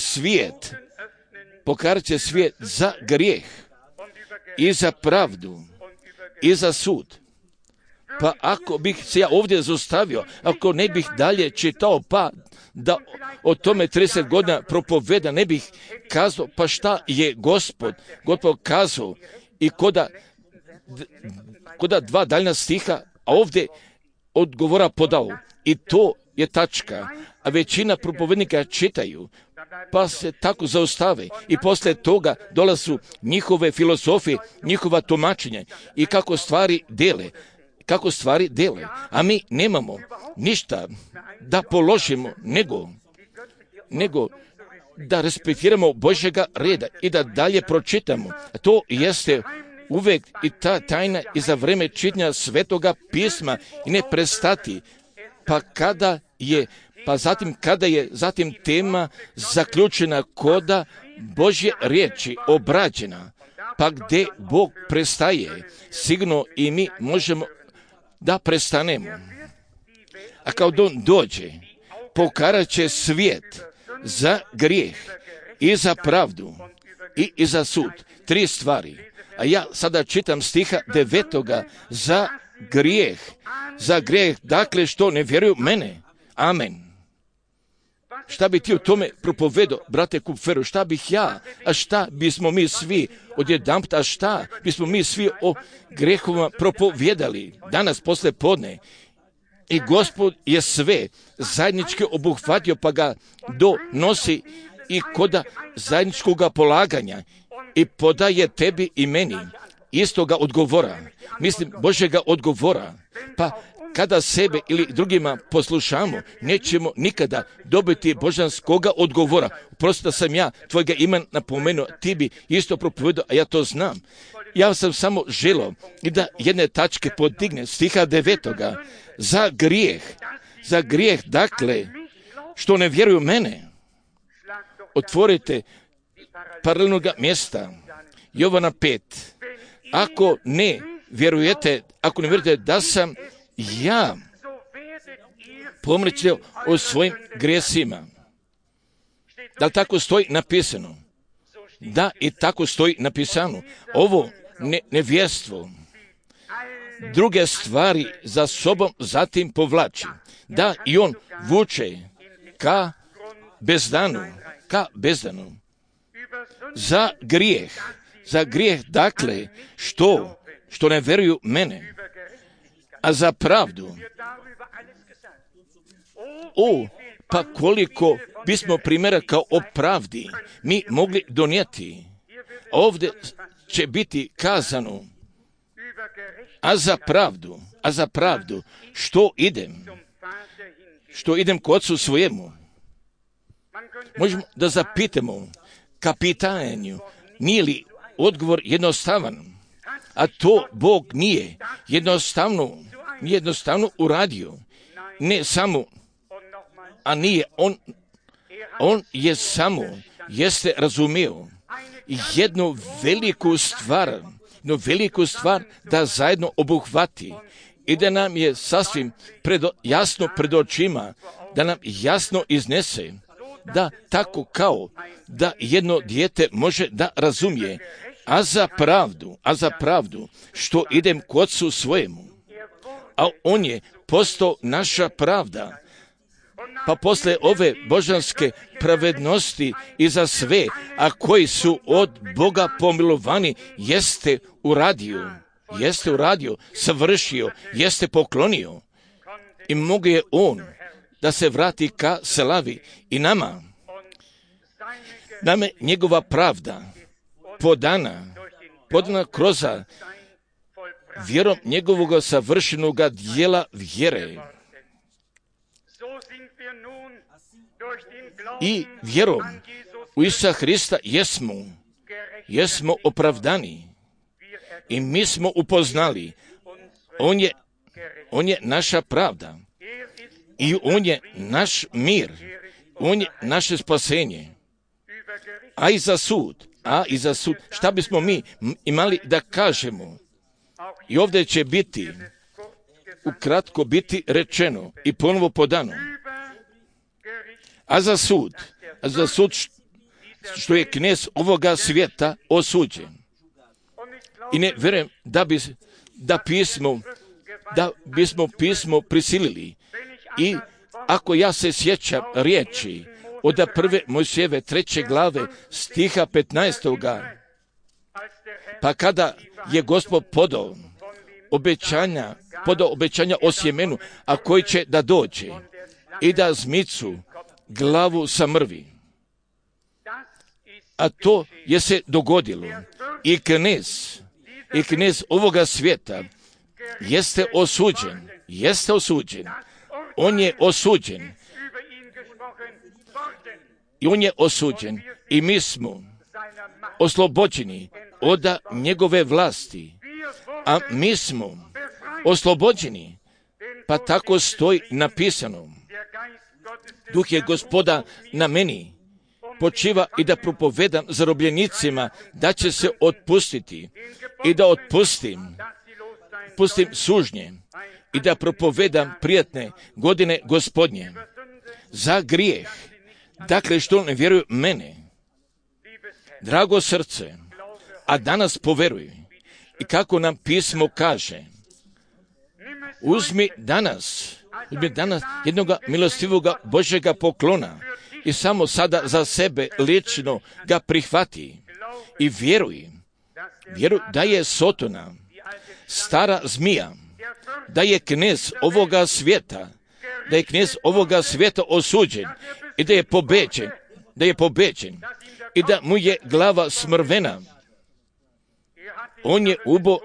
svijet za grijeh i za pravdu i za sud. Pa ako bih se ja ovdje zaustavio, ako ne bih dalje čitao, pa da o tome 30 godina propoveda, ne bih kazao, pa šta je Gospod kazao i koda 2 daljna stiha, a ovdje odgovora podao. I to je tačka. A većina propovednika čitaju, pa se tako zaustave i poslije toga dolazu njihove filozofije, njihova tumačenja i kako stvari dele. A mi nemamo ništa da položimo nego da respektiramo Božjega reda i da dalje pročitamo. To jeste uvijek i ta tajna i za vreme čitanja Svetoga pisma i ne prestati. Kada je zatim tema zaključena koda Božje riječi obrađena, pa gdje Bog prestaje, sigurno i mi možemo da prestanemo. A kad on dođe, pokarat će svijet za grijeh i za pravdu i za sud. 3 stvari. A ja sada čitam stiha 9. za grijeh, dakle što ne vjeruju mene. Amen. Šta bi ti u tome propovedao, brate Kupferu, šta bih ja, a šta bismo mi svi odjedanput, a šta bismo mi svi o grehovima propovjedali danas posle podne. I Gospod je sve zajednički obuhvatio, pa ga donosi i koda zajedničkoga polaganja i podaje tebi i meni istoga odgovora. Mislim, Božjega odgovora. Pa kada sebe ili drugima poslušamo, nećemo nikada dobiti božanskoga odgovora. Prosto da sam ja tvojega imena napomenuo, ti bi isto propovedao, a ja to znam. Ja sam samo želio i da jedne tačke podigne stiha 9. Za grijeh, dakle, što ne vjeruju mene. Otvorite paralelnog mjesta, Jovana 5. Ako ne vjerujete da sam ja, pomrećete o svojim grijesima. Da li tako stoji napisano? Da, i tako stoji napisano. Ovo nevjerstvo druge stvari za sobom zatim povlači. Da, i on vuče ka bezdanu. Za grijeh, dakle, što ne vjeruju mene, a za pravdu. Pa koliko bismo primjera kao o pravdi mi mogli donijeti. Ovdje će biti kazano, a za pravdu, što idem k Otcu svojemu. Možemo da zapitamo kapitanju, nije li odgovor jednostavan, a to Bog nije jednostavno uradio. Ne samo, a nije, on je samo, jeste razumio jednu veliku stvar da zajedno obuhvati i da nam je sasvim jasno pred očima, da nam jasno iznese, da tako kao da jedno dijete može da razumije, a za pravdu, što idem k Otcu svojemu, a on je postao naša pravda. Pa posle ove božanske pravednosti i za sve, a koji su od Boga pomilovani, jeste uradio, savršio, jeste poklonio. I mogu je on da se vrati ka slavi i nama. Nama je njegova pravda podana kroz vjerom njegovog savršenog dijela vjere. I vjerom u Isusa Hrista jesmo opravdani i mi smo upoznali, on je naša pravda i on je naš mir, on je naše spasenje, a i za sud, šta bismo mi imali da kažemo? I ovdje će biti, ukratko biti rečeno i ponovo podano, a za sud što je knez ovoga svijeta osuđen. I ne vjerujem da bismo pismo prisilili. I ako ja se sjećam riječi od 1. Mojsijeve 3. glave stiha 15. Pa kada je Gospod podao obećanja o sjemenu, a koji će da dođe i da zmicu glavu sa mrvi. A to je se dogodilo. I knez ovoga svijeta jeste osuđen. On je osuđen. I mi smo oslobođeni od njegove vlasti. A mi smo oslobođeni. Pa tako stoji napisano. Duh je Gospoda na meni, počiva i da propovedam zarobljenicima da će se otpustiti i da pustim sužnje i da propovedam prijatne godine Gospodnje za grijeh. Dakle, što ne vjeruju mene, drago srce, a danas poveruj. I kako nam pismo kaže, uzmi danas jednog milostivoga Božjega poklona i samo sada za sebe lično ga prihvati i vjeruj da je Sotona, stara zmija, da je knez ovoga svijeta osuđen i da je pobeđen i da mu je glava smrvena. On je ubo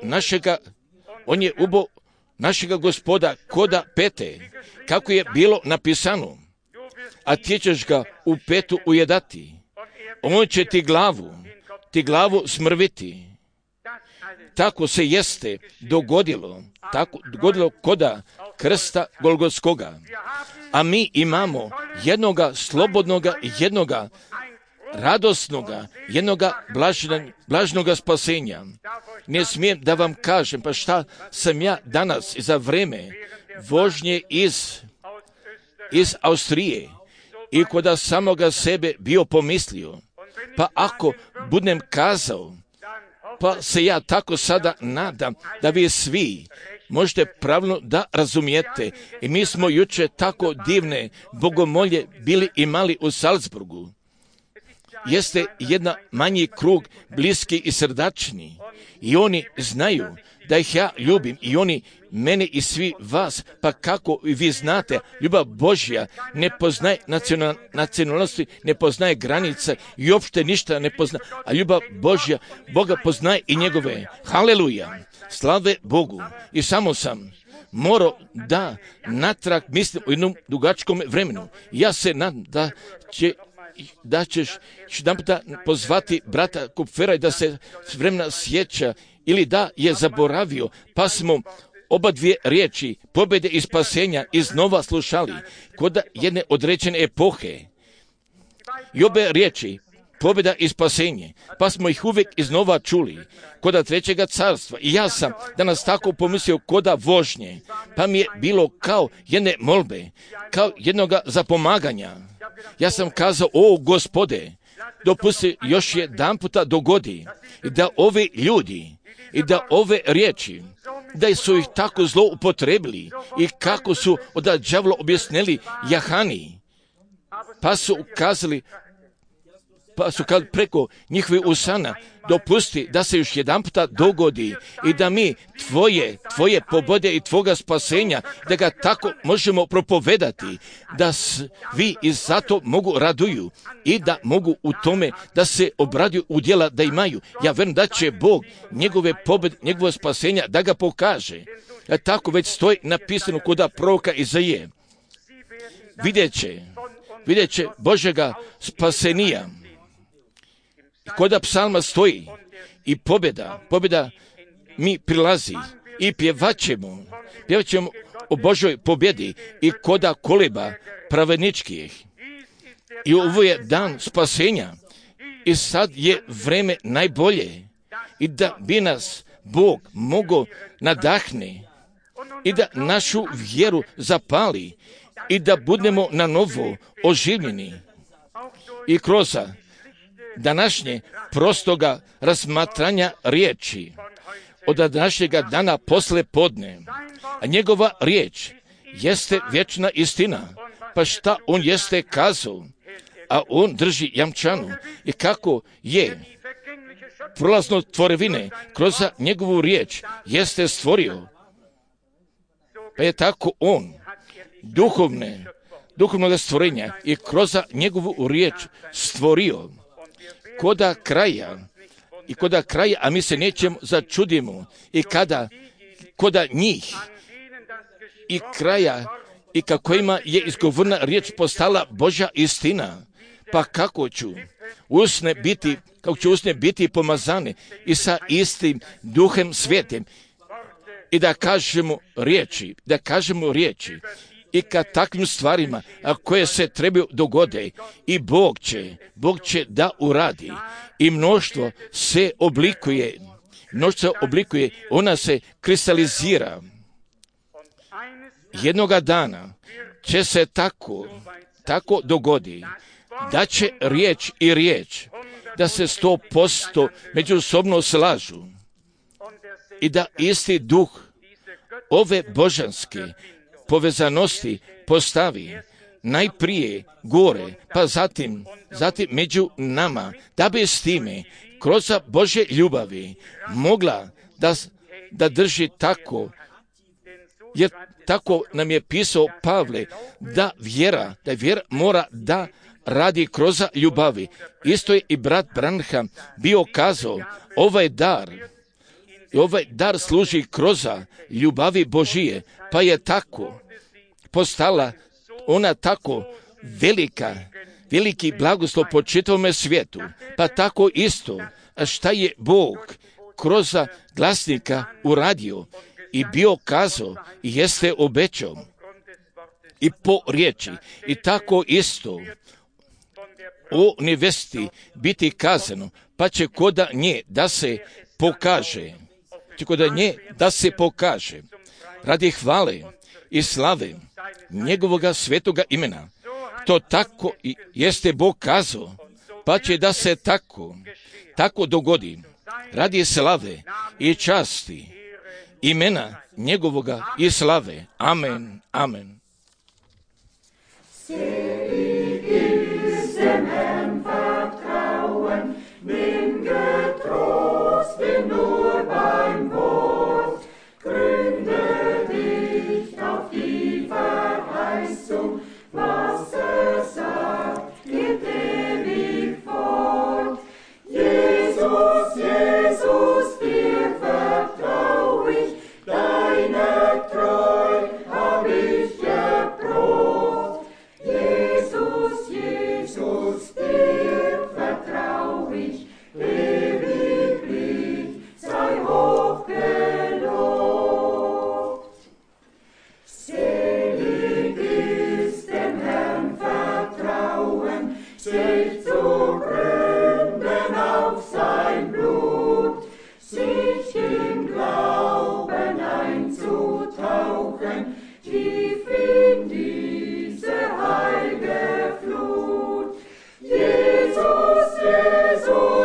našega Gospoda koda pete, kako je bilo napisano, a ti ćeš ga u petu ujedati. On će ti glavu smrviti. Tako se jeste dogodilo koda krsta Golgotskoga. A mi imamo jednoga slobodnoga, jednoga radosnoga, jednoga blažnoga spasenja. Ne smijem da vam kažem, pa šta sam ja danas za vreme vožnje iz iz Austrije i koda samoga sebe bio pomislio, pa ako budem kazao, pa se ja tako sada nadam da vi svi možete pravilno da razumijete. I mi smo juče tako divne bogomolje bili imali u Salzburgu. Jeste jedna manji krug, bliski i srdačni. I oni znaju da ih ja ljubim i oni mene i svi vas, pa kako i vi znate, ljubav Božja ne poznaje nacionalnosti, ne poznaje granice i uopšte ništa ne poznaje, a ljubav Božja, Boga poznaje i njegove. Haleluja, slave Bogu. I samo sam morao da natrag mislim u jednom dugačkom vremenu. Ja se nadam da ćeš jedan puta pozvati brata Kupfera i da se s vremena sjeća ili da je zaboravio, pa smo oba dvije riječi pobjede i spasenja iznova slušali kod jedne određene epohe. I obe riječi pobjeda i spasenje, pa smo ih uvijek iznova čuli koda trećega carstva. I ja sam danas tako pomislio koda vožnje, pa mi je bilo kao jedne molbe, kao jednoga zapomaganja. Ja sam kazao, o Gospode, dopusti još jedan puta dogodi i da ovi ljudi i da ove riječi, da su ih tako zlo upotrebili i kako su od đavola objasnili Jahani, pa su kazali preko njihovih usana, dopusti da se još jedan puta dogodi i da mi tvoje pobode i tvoga spasenja, da ga tako možemo propovedati, da svi i zato mogu raduju i da mogu u tome da se obraduju u djela da imaju. Ja verujem da će Bog njegove pobjede, njegove spasenja da ga pokaže. A tako već stoji napisano kod proroka Izaije. Vidjet će Božega spasenija. Koda psalma stoji i pobjeda mi prilazi i pjevat ćemo o Božoj pobjedi i koda koleba pravedničkih. I ovo je dan spasenja i sad je vreme najbolje i da bi nas Bog mogao nadahne i da našu vjeru zapali i da budemo na novo oživljeni i kroz današnje prostoga razmatranja riječi od današnjega dana posle podne, a njegova riječ jeste vječna istina, pa šta on jeste kazao, a on drži jamčanu i kako je prolazno tvorevine kroz njegovu riječ jeste stvorio, pa je tako on duhovnog stvorenja i kroz njegovu riječ stvorio koda kraja, a mi se nećemo začudimo i koda njih i kraja i kako ima je izgovorna riječ postala Božja istina, pa kako će usne biti pomazane i sa istim duhem svijetem i da kažemo riječi i kad takvim stvarima koje se trebaju dogode i Bog će da uradi i mnoštvo se oblikuje, ona se kristalizira. Jednoga dana će se tako dogodi da će riječ da se 100% međusobno slažu i da isti duh ove božanske povezanosti postavi najprije gore, pa zatim među nama, da bi s time kroz Božje ljubavi mogla da drži tako, jer tako nam je pisao Pavle, da vjera mora da radi kroz ljubavi. Isto je i brat Branham bio kazao, ovaj dar služi kroz ljubavi Božije, pa je tako postala ona tako veliki blagoslov po čitavome svijetu, pa tako isto, a šta je Bog kroz glasnika uradio i bio kazao i jeste obećao i po riječi i tako isto o nevesti biti kazano, pa će koda nje da se pokaže, radi hvale i slave njegovoga svetoga imena. To tako i jeste Bog kazao, pa će da se tako dogodi, radi slave i časti imena njegovoga i slave. Amen, amen. Selig ist dem Herrn vertrauen, nimm getrost ihn nur beim Wort, gründe dich auf die Verheißung, was sagt, geht ewig fort. Jesus, Jesus, dir vertrau ich, deine Treu hab ich erprobt. Jesus, Jesus, dir vertrau ich, ewiglich sei hoch gelobt. Selig ist dem Herrn vertrauen, sich zu gründen auf sein Blut, sich im Glauben einzutauchen, tief in diese heilige Flut. Jesus, Jesus,